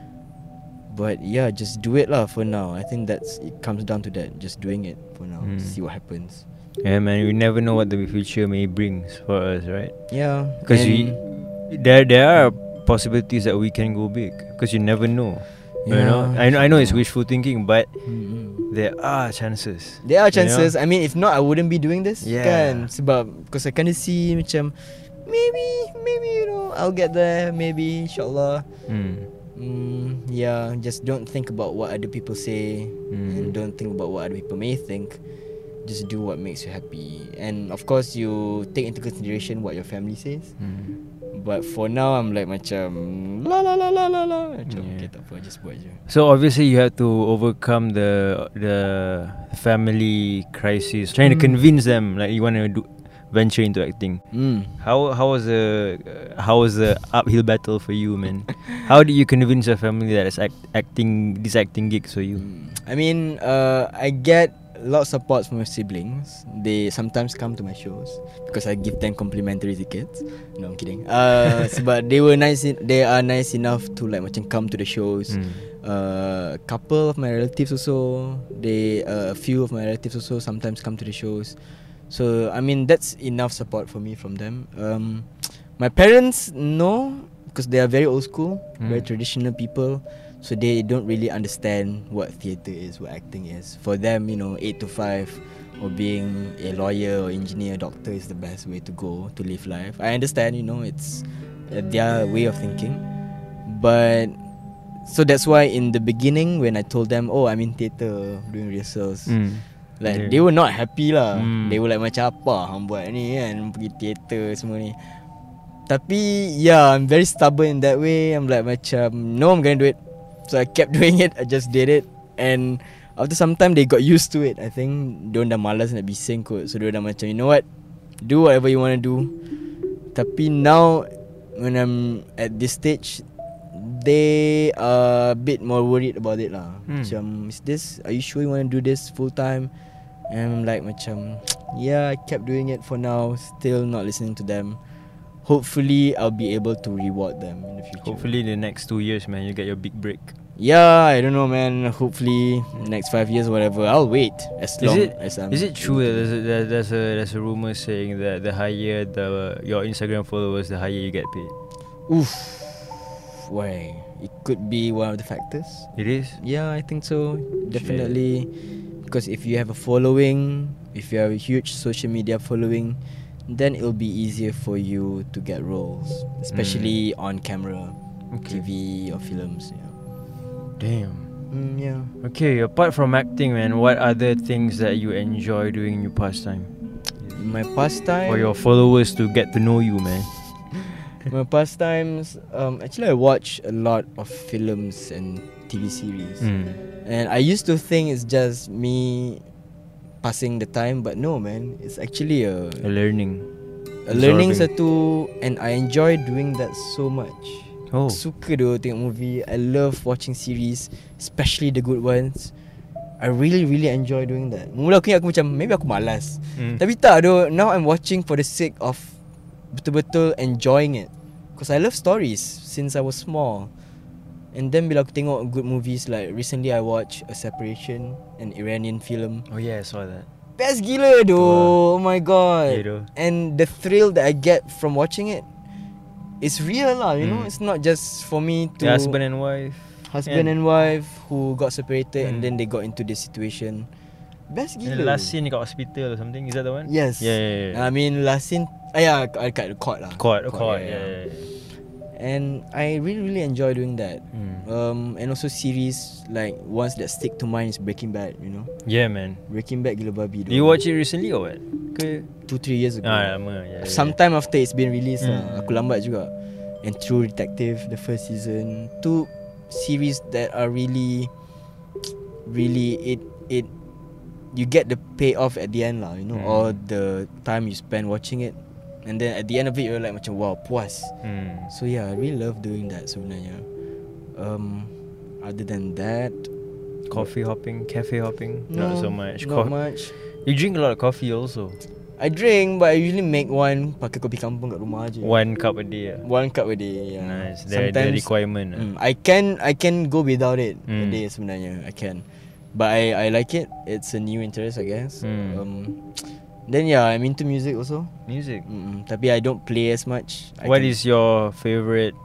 But yeah, just do it lah for now. I think that's it comes down to that. Just doing it for now. Mm. See what happens. Yeah, man. We never know what the future may brings for us, right? Yeah, Because we and- there there are possibilities that we can go big. Because you never know. You know, I know I know it's wishful thinking, but Mm-mm. there are chances. There are You know? chances. I mean, if not, I wouldn't be doing this. Yeah. Kan? Sebab because I kind of see macam maybe, maybe you know, I'll get there. Maybe, inshallah. Mm. Mm, yeah. Just don't think about what other people say, Mm. and don't think about what other people may think. Just do what makes you happy, and of course, you take into consideration what your family says. Mm. But for now, I'm like macam la la la la la la. Macam Yeah. okay, tak apa, just buat je. So obviously you have to overcome the the family crisis, trying to Mm. convince them like you want to do venture into acting. Mm. How how was the uh, how was the uphill battle for you, man? How did you convince your family that it's act, acting this acting gigs for you? Mm. I mean, uh, I get lots of support from my siblings. They sometimes come to my shows because I give them complimentary tickets. No, I'm kidding. Uh, sebab they were nice. In, they are nice enough to like macam come to the shows. Mm. Uh, a couple of my relatives also. They uh, a few of my relatives also sometimes come to the shows. So I mean that's enough support for me from them. Um, my parents no, because they are very old school, Mm. very traditional people. So they don't really understand what theatre is, what acting is. For them, you know, eight to five or being a lawyer or engineer, doctor is the best way to go to live life. I understand, you know, it's uh, their way of thinking. But so that's why in the beginning when I told them, oh, I'm in theatre doing rehearsals, Mm. like Yeah. they were not happy lah. Mm. They were like macam apa hang buat ni kan, pergi theatre semua ni. Tapi yeah, I'm very stubborn in that way. I'm like macam no, I'm gonna do it. So I kept doing it. I just did it. And after some time they got used to it. I think diorang dah malas nak bising kot. So diorang dah macam, you know what, do whatever you want to do. Tapi now when I'm at this stage, they are a bit more worried about it lah. Hmm. Macam, is this, are you sure you want to do this full time? And I'm like macam, yeah, I kept doing it for now. Still not listening to them. Hopefully I'll be able to reward them in the future. Hopefully in the next two years, man, you get your big break. Yeah, I don't know, man. Hopefully next five years, whatever. I'll wait as Is long it as I'm. is it true that there's a, there- there's a there's a rumor saying that the higher the your Instagram followers, the higher you get paid? Oof. Why? It could be one of the factors. It is. Yeah, I think so. Definitely. Because if you have a following, if you have a huge social media following, then it'll be easier for you to get roles, especially on camera, Okay. T V or films. Yeah. Damn. Mm, yeah. Okay, apart from acting, man, what other things that you enjoy doing in your pastime? In my pastime. For your followers to get to know you, man. My pastimes, um, actually I watch a lot of films and T V series. Mm. And I used to think it's just me passing the time, but no man, it's actually a, A learning. a learning absorbing. satu, and I enjoy doing that so much. Oh. Suka doh tengok movie. I love watching series, especially the good ones. I really really enjoy doing that. Mula aku ingat aku macam maybe aku malas. Mm. Tapi tak doh. Now I'm watching for the sake of betul-betul enjoying it. Because I love stories since I was small. And then bila aku tengok good movies, like recently I watched A Separation, an Iranian film. Oh yeah, I saw that. Best gila doh. Oh my god. Yeah, doh. And the thrill that I get from watching it, it's real lah, you know. Mm. It's not just for me to The husband and wife. husband and- and wife who got separated, Mm. and then they got into this situation. Best The gila. last scene kat hospital or something. Is that the one? Yes. Yeah, yeah, yeah. I mean last scene. Ah yeah, kat the court lah. Court, court. Yeah, yeah, yeah. And I really really enjoy doing that. Mm. Um, and also series like ones that stick to mind is Breaking Bad. You know, Yeah, man. Breaking Bad gila babi. Do you watch it recently or what? Ke? Two three years ago. Ah, lama. Yeah, yeah. Sometime after it's been released Mm. lah. Aku lambat juga. And True Detective, the first season, two series that are really, really it it you get the payoff at the end lah. You know, Mm. all the time you spend watching it, and then at the end of it you're like macam wow puas. Mm. So yeah, I really love doing that sebenarnya. Um, other than that, Coffee hopping, cafe hopping. Not so much. Not Co- much. You drink a lot of coffee also. I drink, but I usually make one pakai kopi kampung kat rumah aje. One cup a day. ah. One cup a day. Yeah. Nice. The, the Sometimes requirement. ah. mm, I can I can go without it a Mm. day sebenarnya. I can, but I I like it. It's a new interest, I guess. Mm. Um, then yeah, I'm into music also. Music. Mm-mm. Tapi I don't play as much. I What can- is your favorite?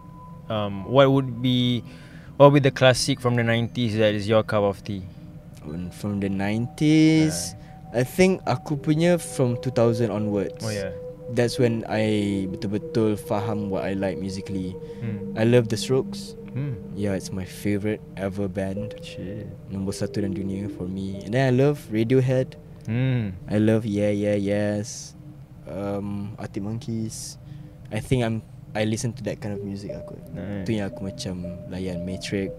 Um, what would be, what would be the classic from the nineties that is your cup of tea? from the nineties? I think aku punya from two thousand onwards. Oh yeah. That's when I betul-betul faham what I like musically. Hmm. I love The Strokes. Hmm. Yeah, it's my favorite ever band. Shit. Nombor satu dalam dunia for me. And then I love Radiohead. Hmm. I love Yeah Yeah Yes. Um, Arctic Monkeys. I think I'm I listen to that kind of music aku. Nice. Tu yang aku macam layan Matrix.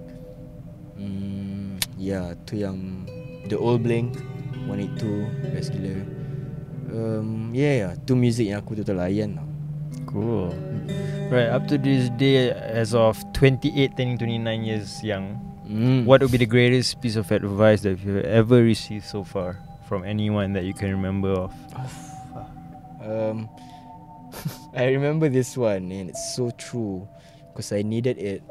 Hmm, yeah, tu yang The Old Blink one eighty-two, best gila. Um, yeah, yeah, tu music yang aku total layan lah. Cool. Right, up to this day, as of twenty-eight, turning twenty-nine years young, Mm. what would be the greatest piece of advice that you've ever received so far from anyone that you can remember of? Um, I remember this one and it's so true because I needed it.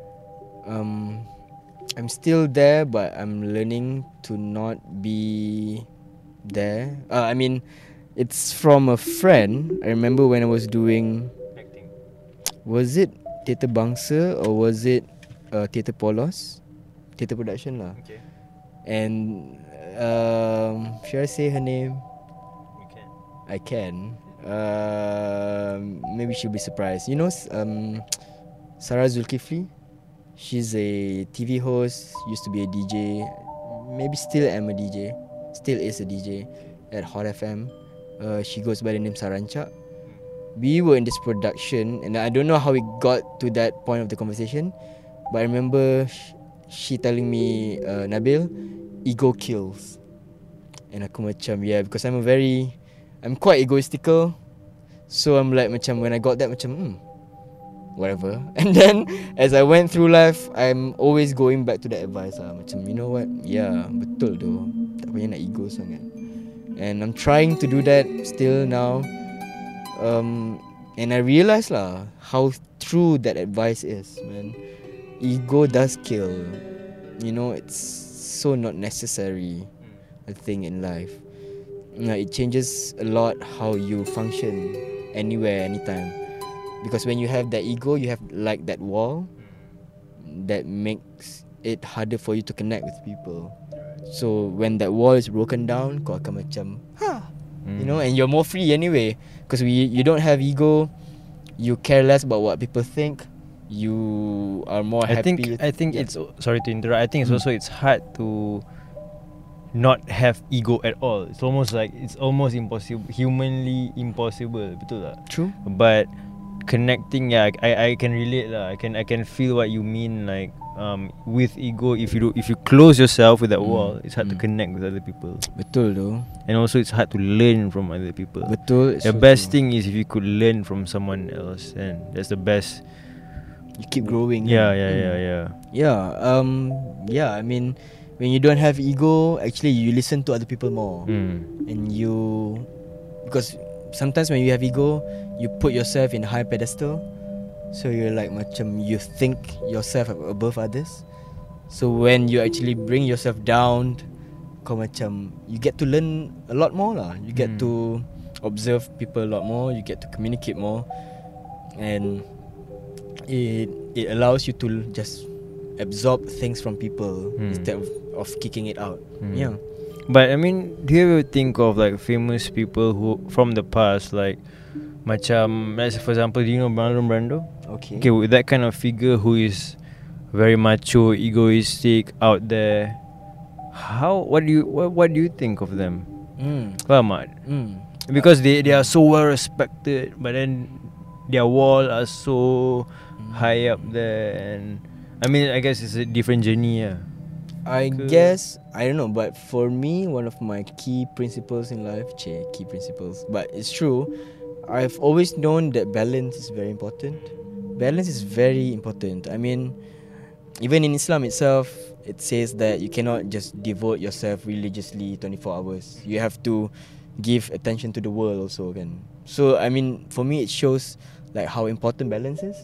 Um, I'm still there, but I'm learning to not be there. Uh, I mean, it's from a friend. I remember when I was doing, Acting. was it Theatre Bangsa or was it uh, Theatre Polos? Theatre production lah. Okay. And um, should I say her name? You can. I can. Um, maybe she'll be surprised. You know, s- um, Sarah Zulkifli. She's a T V host. Used to be a D J. Maybe still am a D J. Still is a D J at Hot F M. Uh, she goes by the name Saranchak. We were in this production, and I don't know how we got to that point of the conversation, but I remember sh- she telling me, uh, Nabil, ego kills. And aku macam, yeah, because I'm a very, I'm quite egoistical. So I'm like macam, when I got that macam, hmm, whatever. And then as I went through life, I'm always going back to that advice lah. Macam, you know what, yeah, betul tu, tak payah nak ego sangat. And I'm trying to do that still now. Um, and I realise lah how true that advice is, man. Ego does kill. You know, it's so not necessary, I think, in life. No, it changes a lot how you function anywhere, anytime. Because when you have that ego, you have like that wall that makes it harder for you to connect with people. So when that wall is broken down, kau akan macam, ha, you know, and you're more free anyway. Because we you don't have ego, you care less about what people think. You are more I happy. think with- I think yeah. it's sorry to interrupt. I think it's Mm. also it's hard to not have ego at all. It's almost like it's almost impossible, humanly impossible. Betul tak? True. But connecting, yeah, I I can relate lah. I can I can feel what you mean. Like um, with ego, if you do, if you close yourself with that Mm. wall, it's hard Mm. to connect with other people, Betul though. and also it's hard to learn from other people. Betul. it's The so best true. thing is if you could learn from someone else, and that's the best. You keep growing. Yeah, kan? yeah, Mm. yeah, yeah. Yeah. Um. Yeah. I mean, when you don't have ego, actually you listen to other people more, Mm. and you, because sometimes when you have ego, you put yourself in a high pedestal. So you're like macam you think yourself ab- above others. So when you actually bring yourself down, kau macam you get to learn a lot more lah. You get Mm. to observe people a lot more. You get to communicate more, and it it allows you to just absorb things from people Mm. instead of, of kicking it out. Mm. Yeah. But I mean, do you ever think of like famous people who from the past, like macam, let's say for example, do you know Marlon Brando? Okay. Okay, with that kind of figure who is very macho, egoistic, out there. How? What do you? What, what do you think of them? Mm. Faham tak? Mm. Because they they are so well respected, but then their wall are so high up there, and I mean, I guess it's a different journey. Yeah. I Ke- guess I don't know, but for me, one of my key principles in life, che, key principles, but it's true. I've always known that balance is very important. Balance is very important. I mean, even in Islam itself, it says that you cannot just devote yourself religiously twenty-four hours. You have to give attention to the world also, kan. So I mean, for me, it shows like how important balance is.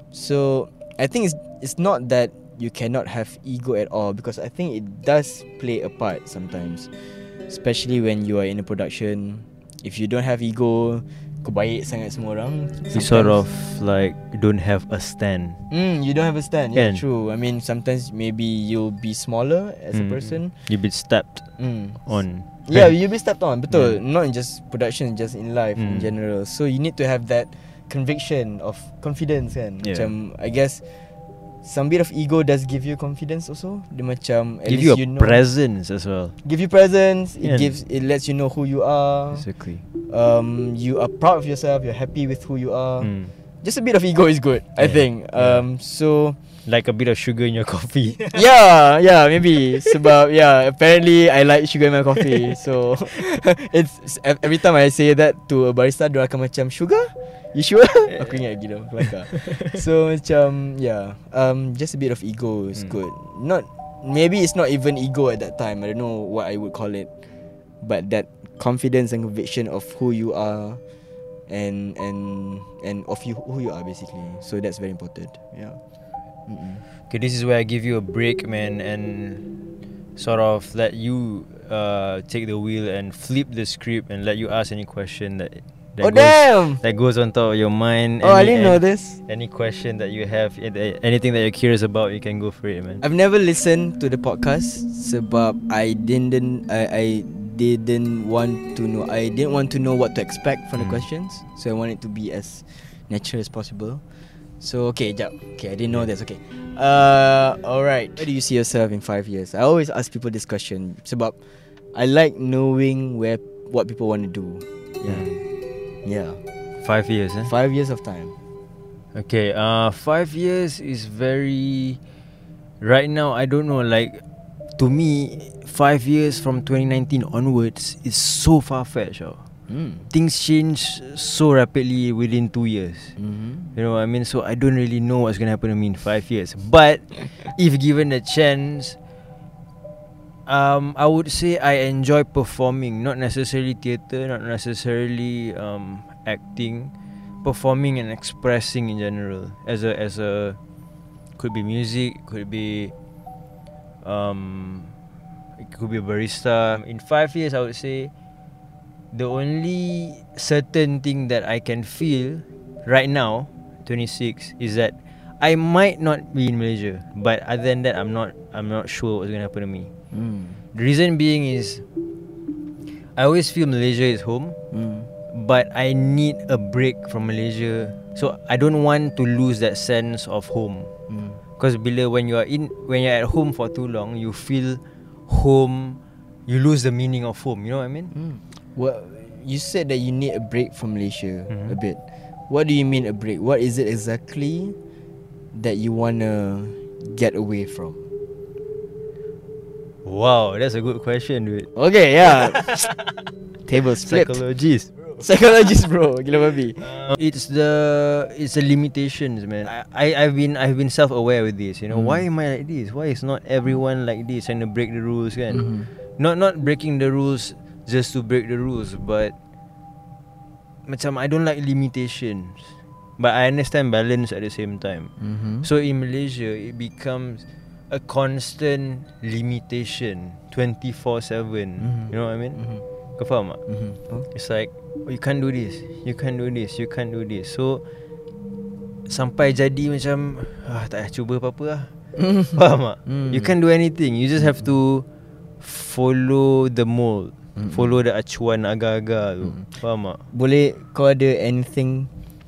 So I think it's it's not that you cannot have ego at all, because I think it does play a part sometimes, especially when you are in a production. If you don't have ego, kau baik sangat semua orang. You sort of sometimes- like don't have a stand. Mm, you don't have a stand. Yeah, Kan? true. I mean, sometimes maybe you'll be smaller as a Mm. person. You be stepped Mm. on. Yeah, you'll be stepped on. Betul. Yeah. Not in just production, just in life in Mm. general. So you need to have that conviction of confidence, kan. Yeah. Macam, I guess some bit of ego does give you confidence also. Dia macam at Give least you a you know, presence as well. give you presence. It Yeah. gives, it lets you know who you are. Exactly. Um, you are proud of yourself. You're happy with who you are. Mm. Just a bit of ego is good, I Yeah. think. Yeah. Um, so. Like a bit of sugar in your coffee. Yeah, yeah, maybe. Sebab yeah, apparently I like sugar in my coffee. So it's every time I say that to a barista, dia akan macam, sugar? You sure? Aku ingat lagi tu, kelakar. So macam yeah, um, just a bit of ego is Hmm. good. Not maybe it's not even ego at that time. I don't know what I would call it, but that confidence and conviction of who you are, and and and of you who you are basically. So that's very important. Yeah. Mm-mm. Okay, this is where I give you a break, man, and sort of let you uh, take the wheel and flip the script and let you ask any question that that Oh goes damn! that goes on top of your mind. Oh, I Any- didn't know an- this. Any question that you have, eh, anything that you're curious about, you can go for it, man. I've never listened to the podcast sebab I didn't I, I didn't want to know I didn't want to know what to expect from the Mm. questions. So I want it to be as natural as possible. So okay, jap. Okay, I didn't know this. Okay. Uh alright. Where do you see yourself in five years? I always ask people this question sebab I like knowing where what people want to do. Yeah. Mm. Yeah. Five years, eh? Five years of time. Okay, uh, five years is very. Right now, I don't know. Like, to me, five years from twenty nineteen onwards is so far fetched. Oh. Mm. Things change so rapidly within two years. Mm-hmm. You know what I mean? So I don't really know what's gonna happen to me in five years. But if given a chance, um, I would say I enjoy performing, not necessarily theatre, not necessarily um, acting, performing and expressing in general. As a as a could be music, could be um, it could be a barista. In five years, I would say the only certain thing that I can feel right now, twenty-six, is that I might not be in Malaysia, but other than that, I'm not. I'm not sure what's gonna happen to me. Mm. The reason being is, I always feel Malaysia is home, Mm. but I need a break from Malaysia. So I don't want to lose that sense of home. Mm. Because bila when you are in, when you're at home for too long, you feel home. You lose the meaning of home. You know what I mean? Mm. Well, you said that you need a break from Malaysia Mhm. a bit. what do you mean a break? What is it exactly that you wanna get away from? Wow, that's a good question, dude. Okay, yeah. Tables flipped. Psychologist. Psychologist, bro. Gila babi. Uh, it's the it's the limitations, man. I, I I've been I've been self-aware with this. You know, Mm. why am I like this? Why is not everyone like this and to break the rules, kan? Mhm. Not not breaking the rules just to break the rules, but macam I don't like limitations, but I understand balance at the same time. Mhm. So in Malaysia, it becomes a constant limitation, twenty-four seven. Mhm. You know what I mean? Mhm. Kau faham tak? Mhm. Oh. It's like, oh, you can't do this, you can't do this, you can't do this. So sampai jadi macam ah, tak payah cuba apa-apa lah. Faham tak? Mm. You can't do anything. You just have to follow the mold, Mm-mm. follow the acuan agar-agar tu. Mm. Faham tak? Boleh kau ada anything,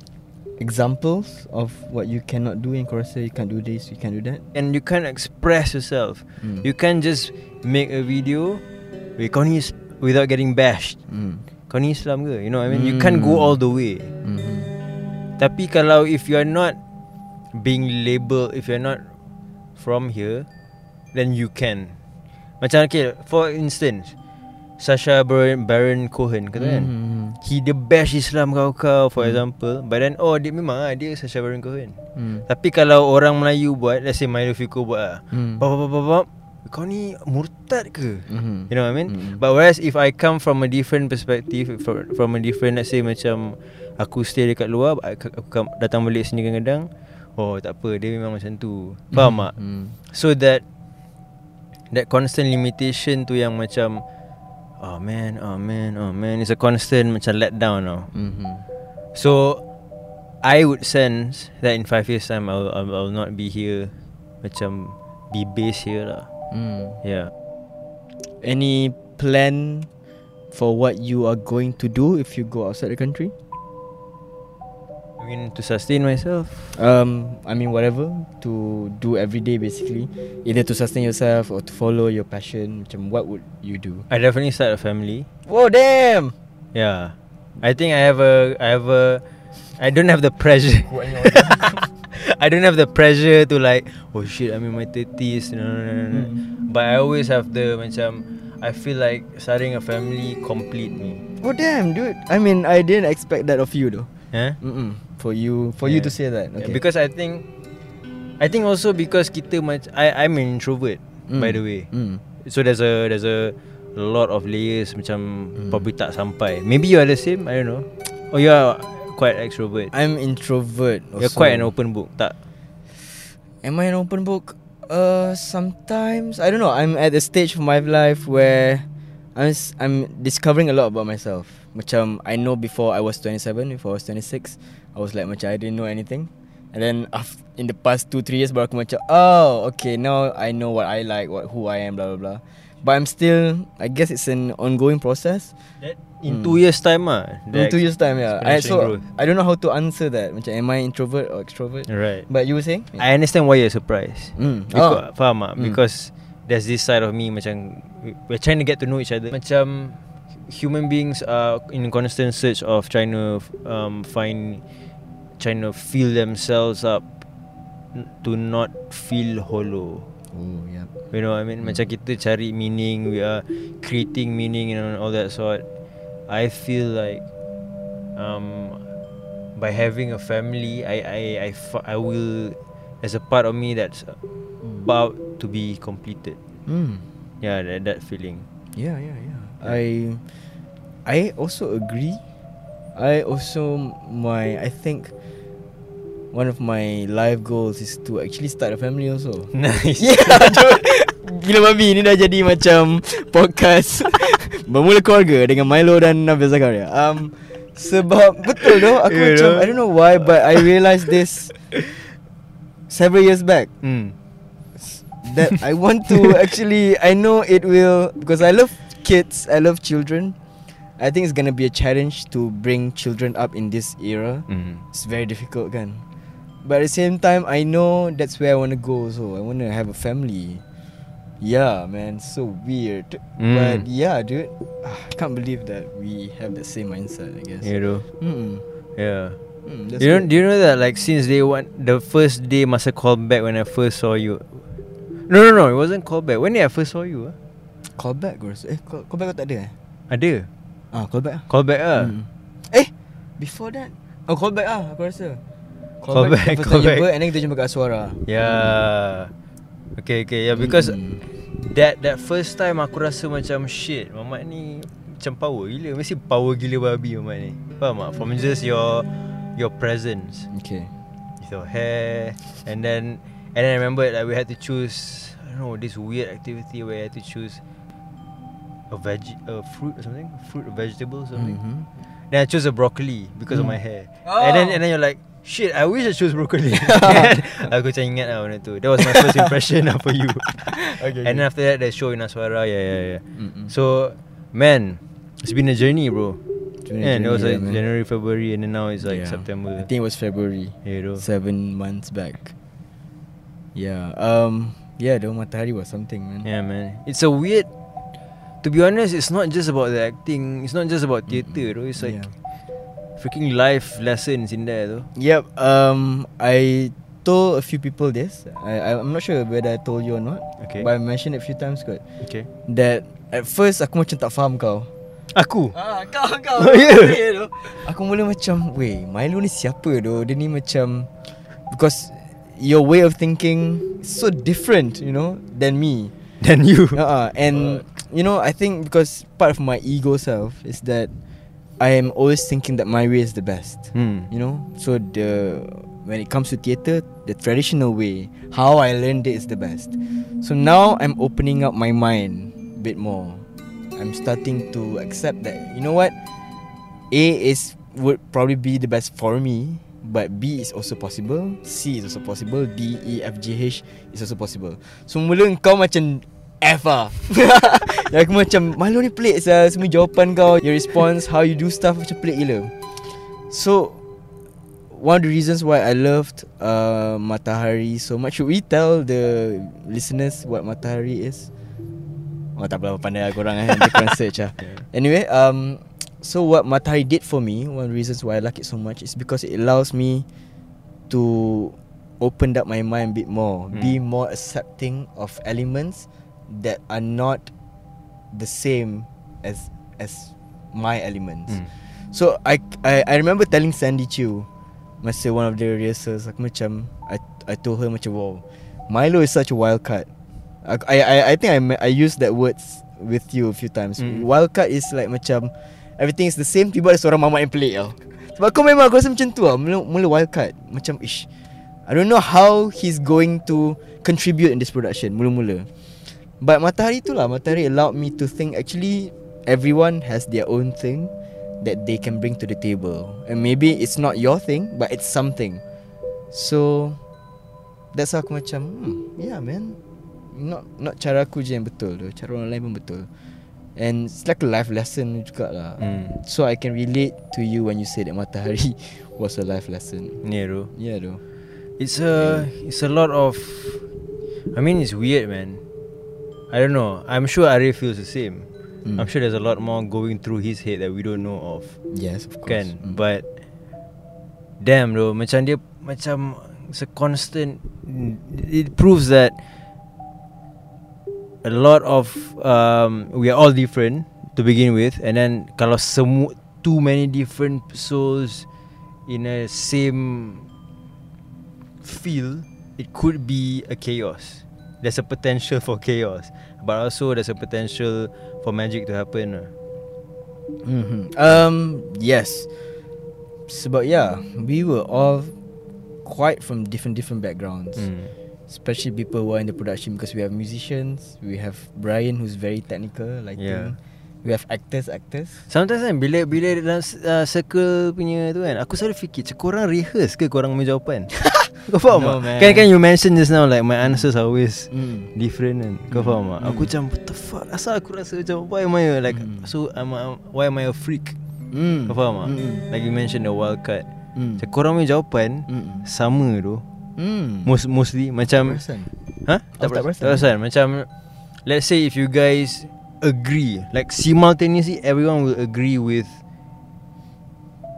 examples of what you cannot do and kau rasa you can't do this, you can't do that? And you can't express yourself. Mm. You can't just make a video with kau ni is- without getting bashed. Mm. Kau ni Islam ke? You know what I mean? You can't go Mm. all the way. Mhm. Tapi kalau if you are not being labelled, if you are not from here, then you can. Macam okay, for instance, Sacha Baron, Baron Cohen kata kan, Mhm. he the bash Islam kau-kau for Mm. example, but then oh dia memang lah, dia Sacha Baron Cohen. Mm. Tapi kalau orang Melayu buat, let's say Milo Fiko buat lah, Mm. bap, bap, bap, bap, kau ni murtad ke? Mhm. You know what I mean? Mm. But whereas if I come from a different perspective, from, from a different, let's say macam aku stay dekat luar, aku, aku come- datang balik sini kadang-kadang, oh tak apa, dia memang macam tu. Faham tak? Mm. So that that constant limitation tu yang macam, oh man, oh man, oh man, it's a constant macam let down tau. Mhm. So I would sense that in five years time I'll, I'll, I'll not be here, macam be based here lah. Mm. Yeah. Any plan for what you are going to do if you go outside the country? I mean to sustain myself. Um, I mean whatever to do every day basically, either to sustain yourself or to follow your passion. Macam what would you do? I definitely start a family. Whoa, damn! Yeah. I think I have a I have a I don't have the pressure. I don't have the pressure to like, oh shit, I'm in my thirties. No, no, no, no, no. Mm. But I always have the macam, I feel like starting a family complete me. Oh damn, dude! I mean, I didn't expect that of you though. Yeah? Mm-mm. For you, for you Yeah. to say that. Yeah, Okay. because I think I think also because kita much I I'm an introvert Mm. by the way. Mm. So there's a there's a lot of layers macam Mm. probably tak sampai. Maybe you are the same, I don't know. Or you are quite extrovert. I'm introvert. Also. You're quite an open book, tak? Am I an open book? Uh, sometimes I don't know. I'm at a stage of my life where I'm s- I'm discovering a lot about myself. Macam I know before I was twenty-seven, before I was twenty-six, I was like macam I didn't know anything. And then after, in the past two three years, baru aku macam oh okay, now I know what I like, what who I am, blah blah blah. But I'm still, I guess it's an ongoing process. In Mm. two years time ah. In two years time, yeah. I, exponential so growth. I don't know how to answer that. Macam am I introvert or extrovert? Right. But you were saying? I understand why you're surprised. Mm. Because, Oh. faham tak? Mm. Because there's this side of me macam we're trying to get to know each other. Macam human beings are in constant search of trying to um, find, trying to fill themselves up n- to not feel hollow. Oh, yeah. You know what I mean? Macam kita cari meaning, we are creating meaning and all that sort. I feel like um, by having a family, I I I, f- I will, there's a part of me that's about to be completed. Mm. Yeah, that, that feeling. Yeah, yeah, yeah. I I also agree. I also my I think one of my life goals is to actually start a family also. Nice. Yeah, dude. Gila babi, ni dah jadi macam podcast Bermula Keluarga dengan Milo dan Nabil Zakaria. Um sebab betul doh aku You macam know? I don't know why but I realised this several years back Mm. that I want to actually, I know it will, because I love kids, I love children. I think it's gonna be a challenge to bring children up in this era. Mm. It's very difficult kan. But at the same time I know that's where I want to go also. I want to have a family. Yeah man, so weird. Mm. But yeah dude, ah, I can't believe that we have the same mindset I guess. You know. Mm-mm. Yeah. Hmm, that's You know, good. do you know that like since day one, the first day masa call back when I first saw you. No, no, no, it wasn't call back. When did I first saw you? Ah? Call back aku rasa. Eh, call, call back kau tak ada eh? Ada. Ah, call back ah. Call back ah. Hmm. Eh, before that. Oh, call back ah aku rasa. Call back, kita first call time jumpa, back. and then kita jumpa kat Suara. Yeah. Okay, okay. Yeah, because Mm. that that first time aku rasa macam shit. Mamat ni macam power gila. Mesti power gila babi Mamat ni. Faham tak? From just your your presence, Okay. with your hair, and then and then I remember like we had to choose, I don't know, this weird activity where I had to choose a veg a fruit or something, fruit or vegetable or something. Mm-hmm. Then I chose a broccoli because of Mm. my hair. Oh. And then and then you're like, shit, I wish I chose broccoli. Then aku macam ingat lah benda tu. That was my first impression lah for you. Okay. And then after that, the show in Aswara, yeah, yeah, yeah. Mm-mm. So, man, it's been a journey, bro. Journey, Yeah, and it was journey, like yeah, man. January, February, and then now it's like Yeah. September. I think it was February. Yeah, bro. Seven months back. Yeah. Um. Yeah, the Matahari was something, man. Yeah, man. It's a weird. To be honest, it's not just about the acting. It's not just about theatre, though. It's like Yeah. freaking life lessons in there, though. Yep. Um. I told a few people this. I I'm not sure whether I told you or not. Okay. But I mentioned it a few times, kot. Okay. That at first aku macam tak faham kau. Aku. Ah, kau kau. Oh, yeah. Aku mula macam, weh, Milo ni siapa doh? Dia ni macam, because your way of thinking is so different, you know, than me. Then you. Uh, and you know, I think because part of my ego self is that I am always thinking that my way is the best. Hmm. You know, so the when it comes to theatre, the traditional way, how I learned it is the best. So now I'm opening up my mind a bit more. I'm starting to accept that, you know what, A is would probably be the best for me, but B is also possible, C is also possible, D, E, F, G, H is also possible. So mula kau macam F ah. Yang aku macam, malu ni pelik sah, semua jawapan kau, your response, how you do stuff macam pelik gila. So one of the reasons why I loved uh, Matahari so much, should we tell the listeners what Matahari is? Oh, tak apa, pandai lah korang eh. Nanti korang search lah. Anyway, um, so what Matahari did for me, one of the reasons why I like it so much is because it allows me to open up my mind a bit more, Hmm. be more accepting of elements that are not the same as as my elements. Hmm. So I, I I remember telling Sandy Chew masa one of the rehearsals, aku macam, I I told her macam, wow, Milo is such a wild card. I I I think I I used that words with you a few times. Mm. Wild card is like macam everything is the same, tiba ada seorang mamat yang pelik tau. Sebab aku memang aku rasa macam tu lah. Mula, mula wild card, macam ish, I don't know how he's going to contribute in this production mula-mula. But Matahari tu lah, Matahari allowed me to think actually everyone has their own thing that they can bring to the table, and maybe it's not your thing, but it's something. So that's how aku macam, hmm, yeah man, Not not cara aku je yang betul tu, cara orang lain pun betul. And it's like a life lesson juga lah. Hmm. So I can relate to you when you say that Matahari was a life lesson. Yeah, bro. Yeah though. It's a it's a lot of. I mean, it's weird, man. I don't know. I'm sure Arif feels the same. Mm. I'm sure there's a lot more going through his head that we don't know of. Yes, of course. Kan? Mm. But damn, bro, macam dia macam it's a constant. It proves that a lot of um, we are all different to begin with, and then kalau semu too many different souls in a same field, it could be a chaos. There's a potential for chaos, but also there's a potential for magic to happen. Mm-hmm. Um. Yes. Sebab yeah, we were all quite from different different backgrounds. Mm. Especially people who are in the production, because we have musicians, we have Brian who's very technical, like Yeah. we have actors, actors. Sometimes kan bila bila dalam uh, circle punya tu kan, aku selalu fikir, cik, korang rehearse ke korang punya jawapan? Kau faham No, tak? man. Kan kan you mention just now like my answers are always Mm. different kan. Kau faham tak? Mm. Aku macam what the fuck, asal aku rasa macam why am I a, like Mm. so am I, why am I a freak? Mm. Kau faham tak? Mm. Like you mention the wild card. Mm. Macam korang punya jawapan Mm. sama tu. Mm. Most, mostly macam Perasan. Ha? Oh, tak perasan. Tak perasan. Macam let's say if you guys agree, like simultaneously everyone will agree with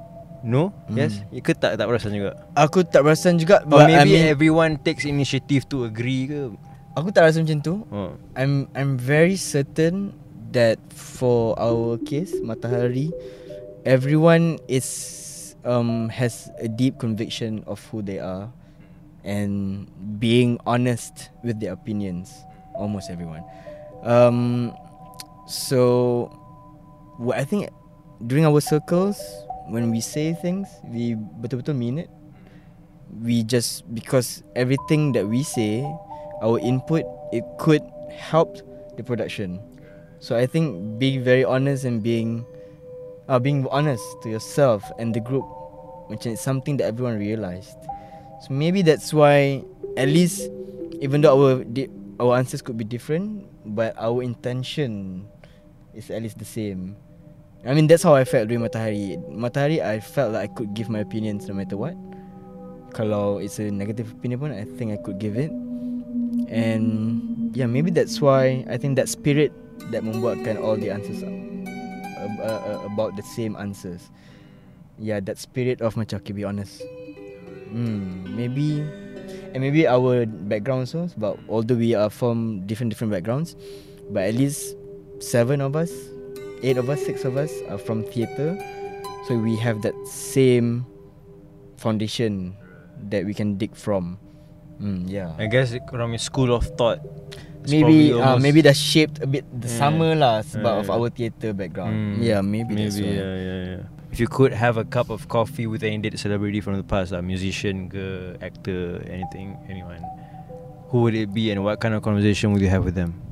No? Mm. Yes? Ke tak tak perasan juga? Aku tak perasan juga. Or But maybe I mean, everyone takes initiative to agree ke? aku tak rasa macam tu. Oh. I'm I'm very certain that for our case, Matahari, everyone is um has a deep conviction of who they are and being honest with their opinions. Almost everyone. Um, so what I think during our circles, when we say things, we betul-betul mean it. We just because everything that we say, our input, it could help the production. So I think being very honest and being uh, being honest to yourself and the group, which is something that everyone realized. So maybe that's why, at least, even though our di- our answers could be different, but our intention is at least the same. I mean, that's how I felt during Matahari. Matahari, I felt like I could give my opinions no matter what. Kalau it's a negative opinion pun, I think I could give it. And yeah, maybe that's why I think that spirit that membuatkan all the answers uh, uh, uh, about the same answers. Yeah, that spirit of macam, okay, be honest. Hmm, maybe, and maybe our backgrounds also, but although we are from different different backgrounds, but at least seven of us, eight of us, six of us are from theatre, so we have that same foundation that we can dig from. Mm, yeah. I guess from a school of thought. Maybe uh, maybe that shaped a bit the yeah. Sama lah sebab Yeah. of our theatre background. Mm, Yeah, maybe, maybe that's why. yeah, yeah, yeah. If you could have a cup of coffee with any dead celebrity from the past, like musician, ke, actor, anything, anyone, who would it be and what kind of conversation would you have with them?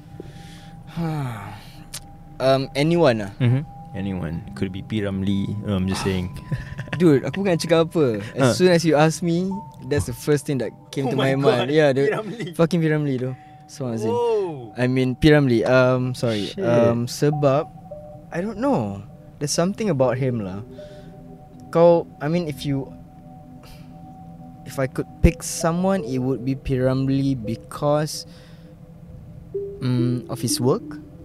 um, anyone lah. Mm-hmm. Anyone. Could be P. Ramlee. No, I'm just saying. Dude, aku bukan cakap apa. As Huh. soon as you ask me, that's the first thing that came Oh to my my, God, mind. Yeah, P. dude. Ramlee. Fucking P. Ramlee though. So Azim. Whoa. I mean P. Ramlee. Um, sorry. Shit. Um, sebab I don't know. There's something about him lah. Kau, I mean, if you, if I could pick someone, it would be P. Ramlee because um, of his work.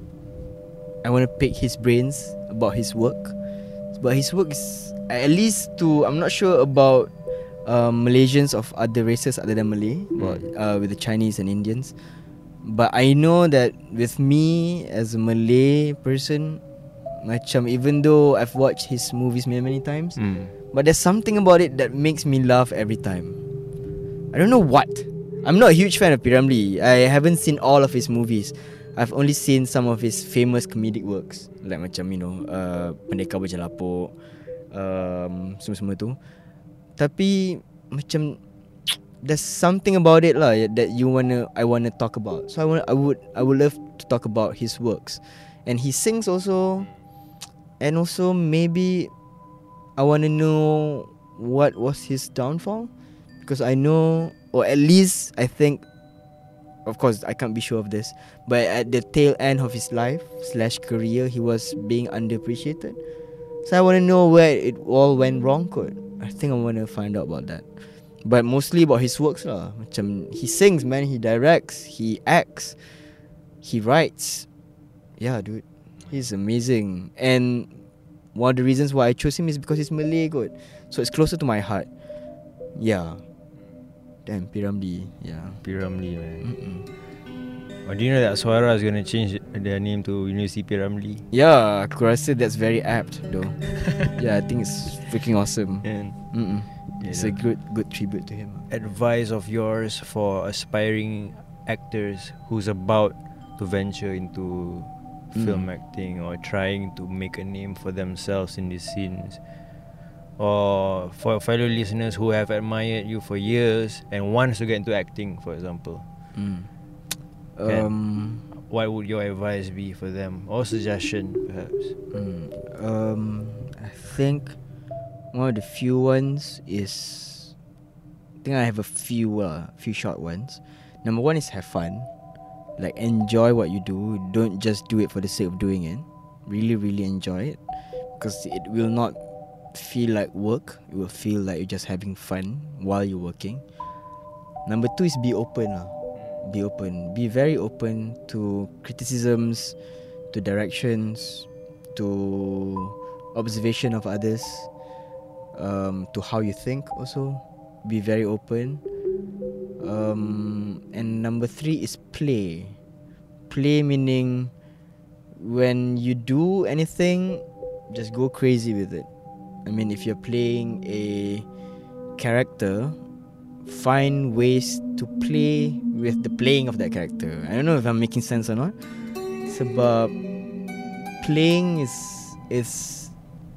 I want to pick his brains about his work. But his work is, at least to, I'm not sure about um, Malaysians of other races other than Malay, but uh, with the Chinese and Indians. But I know that with me as a Malay person, macam even though I've watched his movies many many times, Mm. but there's something about it that makes me laugh every time. I don't know what. I'm not a huge fan of P. Ramlee. I haven't seen all of his movies. I've only seen some of his famous comedic works, like macam, you know, uh, Pendekar Berjalapuk, um, semua-semua tu. Tapi macam there's something about it lah that you wanna, I wanna talk about. So I want, I would, I would love to talk about his works, and he sings also, and also maybe I wanna know what was his downfall, because I know, or at least I think, of course I can't be sure of this, but at the tail end of his life slash career, he was being underappreciated. So I wanna know where it all went wrong. Kot. I think I wanna find out about that. But mostly about his works lah. Macam he sings, man, he directs, he acts, he writes. Yeah, dude, he's amazing. And one of the reasons why I chose him is because he's Malay, good. So it's closer to my heart. Yeah. Damn, P. Ramlee. Yeah. P. Ramlee, man. Mm-mm. Oh, do you know that Suara is going to change their name to University P. Ramlee? Yeah, aku rasa that's very apt though. Yeah, I think it's freaking awesome. And Mm-mm. It's a good good tribute to him. advice of yours for aspiring actors who's about to venture into Mm. film acting or trying to make a name for themselves in these scenes, or for fellow listeners who have admired you for years and wants to get into acting, for example, Mm. And- Um, what would your advice be for them, or suggestion perhaps? mm, um, I think one of the few ones is, I think I have a few uh, few short ones. Number one is have fun. Like, enjoy what you do. Don't just do it for the sake of doing it. Really, really enjoy it, because it will not feel like work. It will feel like you're just having fun while you're working. Number two is be open lah. Be open. Be very open to criticisms, to directions, to observation of others. um, to how you think also. Be very open. Um, and number three is play. Play meaning when you do anything, just go crazy with it. I mean, if you're playing a character, find ways to play with the playing of that character. I don't know if I'm making sense or not. Sebab playing is is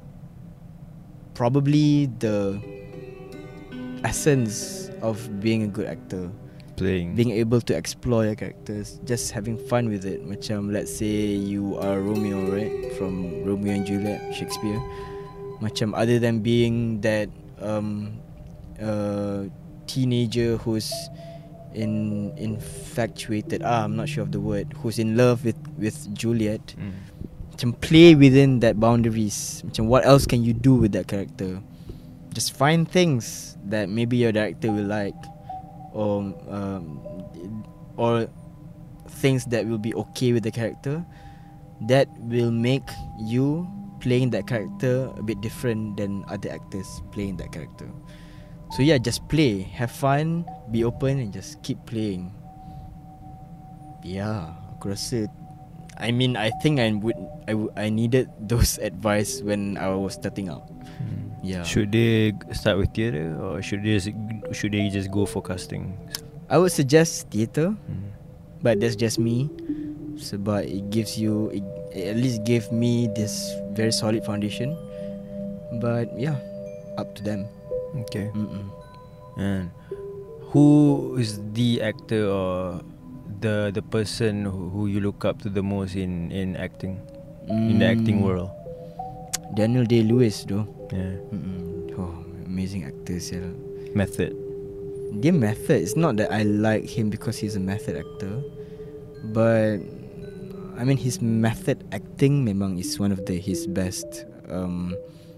probably the essence of being a good actor. Playing. Being able to explore your characters, just having fun with it. Macam let's say you are Romeo, right? From Romeo and Juliet, Shakespeare. Macam other than being that um, uh, teenager who's in infatuated, ah, I'm not sure of the word, who's in love with with Juliet. Mm. Macam play within that boundaries. Macam what else can you do with that character? Just find things that maybe your director will like, or um, or things that will be okay with the character, that will make you playing that character a bit different than other actors playing that character. So yeah, just play, have fun, be open and just keep playing. Yeah, aku rasa, I mean, I think I would I, w- I needed those advice when I was starting out. Mm. Yeah. Should they start with theatre or should they just, should they just go for casting? I would suggest theatre, Mm. but that's just me. Sebab it gives you, it, it at least gave me this very solid foundation. But yeah, up to them. Okay. Mm-mm. And who is the actor or the the person who, who you look up to the most in in acting, in the acting Mm, world? Daniel Day-Lewis though. Yeah. Mm-mm. Oh, amazing actor sia. Method. Dia method. It's not that I like him because he's a method actor, but I mean his method acting memang is one of the his best um,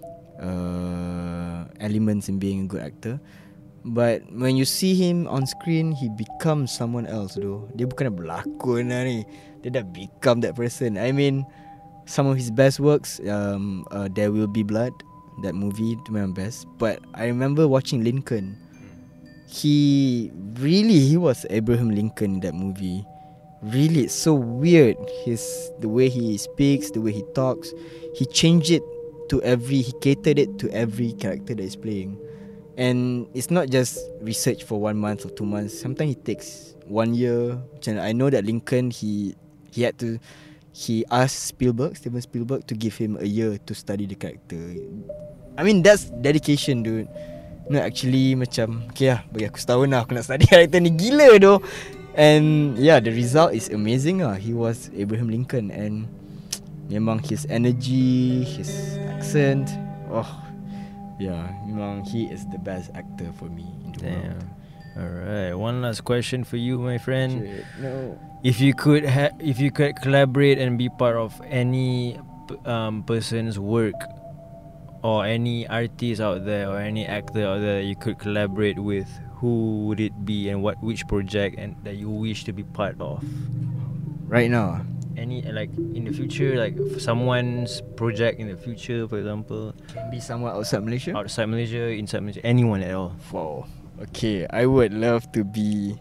uh, elements in being a good actor. But when you see him on screen, he becomes someone else though. Dia bukan berlakon lah ni. Dia dah become that person. I mean, some of his best works, um, uh, There Will Be Blood, that movie, itu memang best. But I remember watching Lincoln. He really, he was Abraham Lincoln in that movie. Really, it's so weird. His the way he speaks, the way he talks, he changed it to every, he catered it to every character that he's playing. And it's not just research for one month or two months. Sometimes it takes one year. Macam I know that Lincoln, he he had to, he asked Spielberg, Steven Spielberg, to give him a year to study the character. I mean, that's dedication, dude. No, actually macam, okay lah, bagi aku setahun lah aku nak study character ni. Gila doh. And yeah, the result is amazing lah. He was Abraham Lincoln. And memang his energy, his accent, oh yeah, memang he is the best actor for me in the Damn. world. Alright, one last question for you, my friend. Shit, no. If you could ha- if you could collaborate and be part of any p- um, person's work, or any artist out there or any actor out there that you could collaborate with, who would it be and what which project and that you wish to be part of? Right now, Any like in the future, like someone's project in the future, for example, can be somewhere outside Malaysia. outside Malaysia, inside Malaysia, anyone at all. Wow. Okay, I would love to be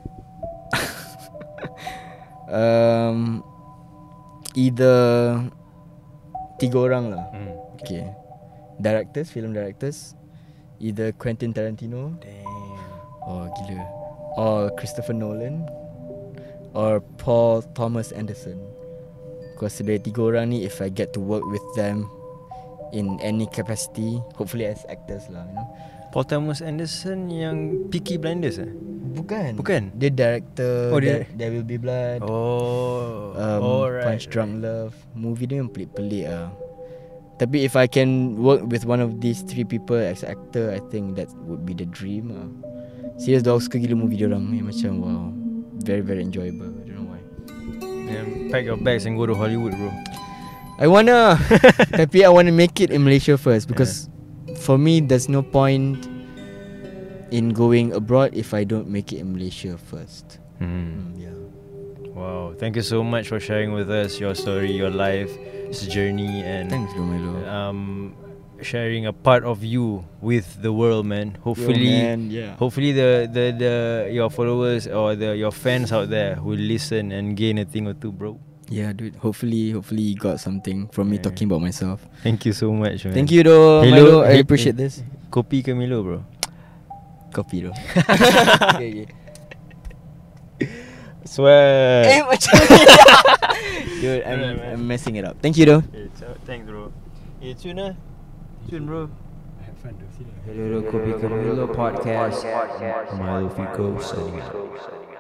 um either tiga orang lah. Mm. Okay. Directors, film directors, either Quentin Tarantino, Damn. oh gila, or Christopher Nolan, or Paul Thomas Anderson. Because dari tiga orang ni, if I get to work with them in any capacity, hopefully as actors lah, you know. Paul Thomas Anderson yang Peaky Blinders eh? Bukan. Bukan? Dia director Oh, There, dia- There Will Be Blood, Oh. um, Alright. Punch Drunk Love. Movie dia yang pelik-pelik lah. Tapi if I can work with one of these three people as actor, I think that would be the dream lah. Serius, dah suka gila movie diorang ni. Macam wow, very very enjoyable. I don't know why. Damn, pack your bags and go to Hollywood, bro. I wanna Tapi I wanna make it in Malaysia first. Because for me, there's no point in going abroad if I don't make it in Malaysia first. Hmm. Mm, yeah. Wow, thank you so much for sharing with us your story, your life, this journey, and Thanks, Romelo. um, sharing a part of you with the world, man. Hopefully, Yo, man, yeah. hopefully the, the, the your followers or the your fans out there will listen and gain a thing or two, bro. Yeah, dude. Hopefully, hopefully you got something from me Yeah. talking about myself. Thank you so much, man. Thank you, though, Hello, Milo. I hey, appreciate hey. this. Kopi ke Milo, bro? Copy, though. okay, okay. Swear. Eh, macam dude, I'm, Alright, man. I'm messing it up. Thank you, though. Hey, so, thanks, bro. Hey, tune ah. Tune, bro. I had fun though. See you later. Hello, Kopi ke Milo podcast. Milo Fico signing out.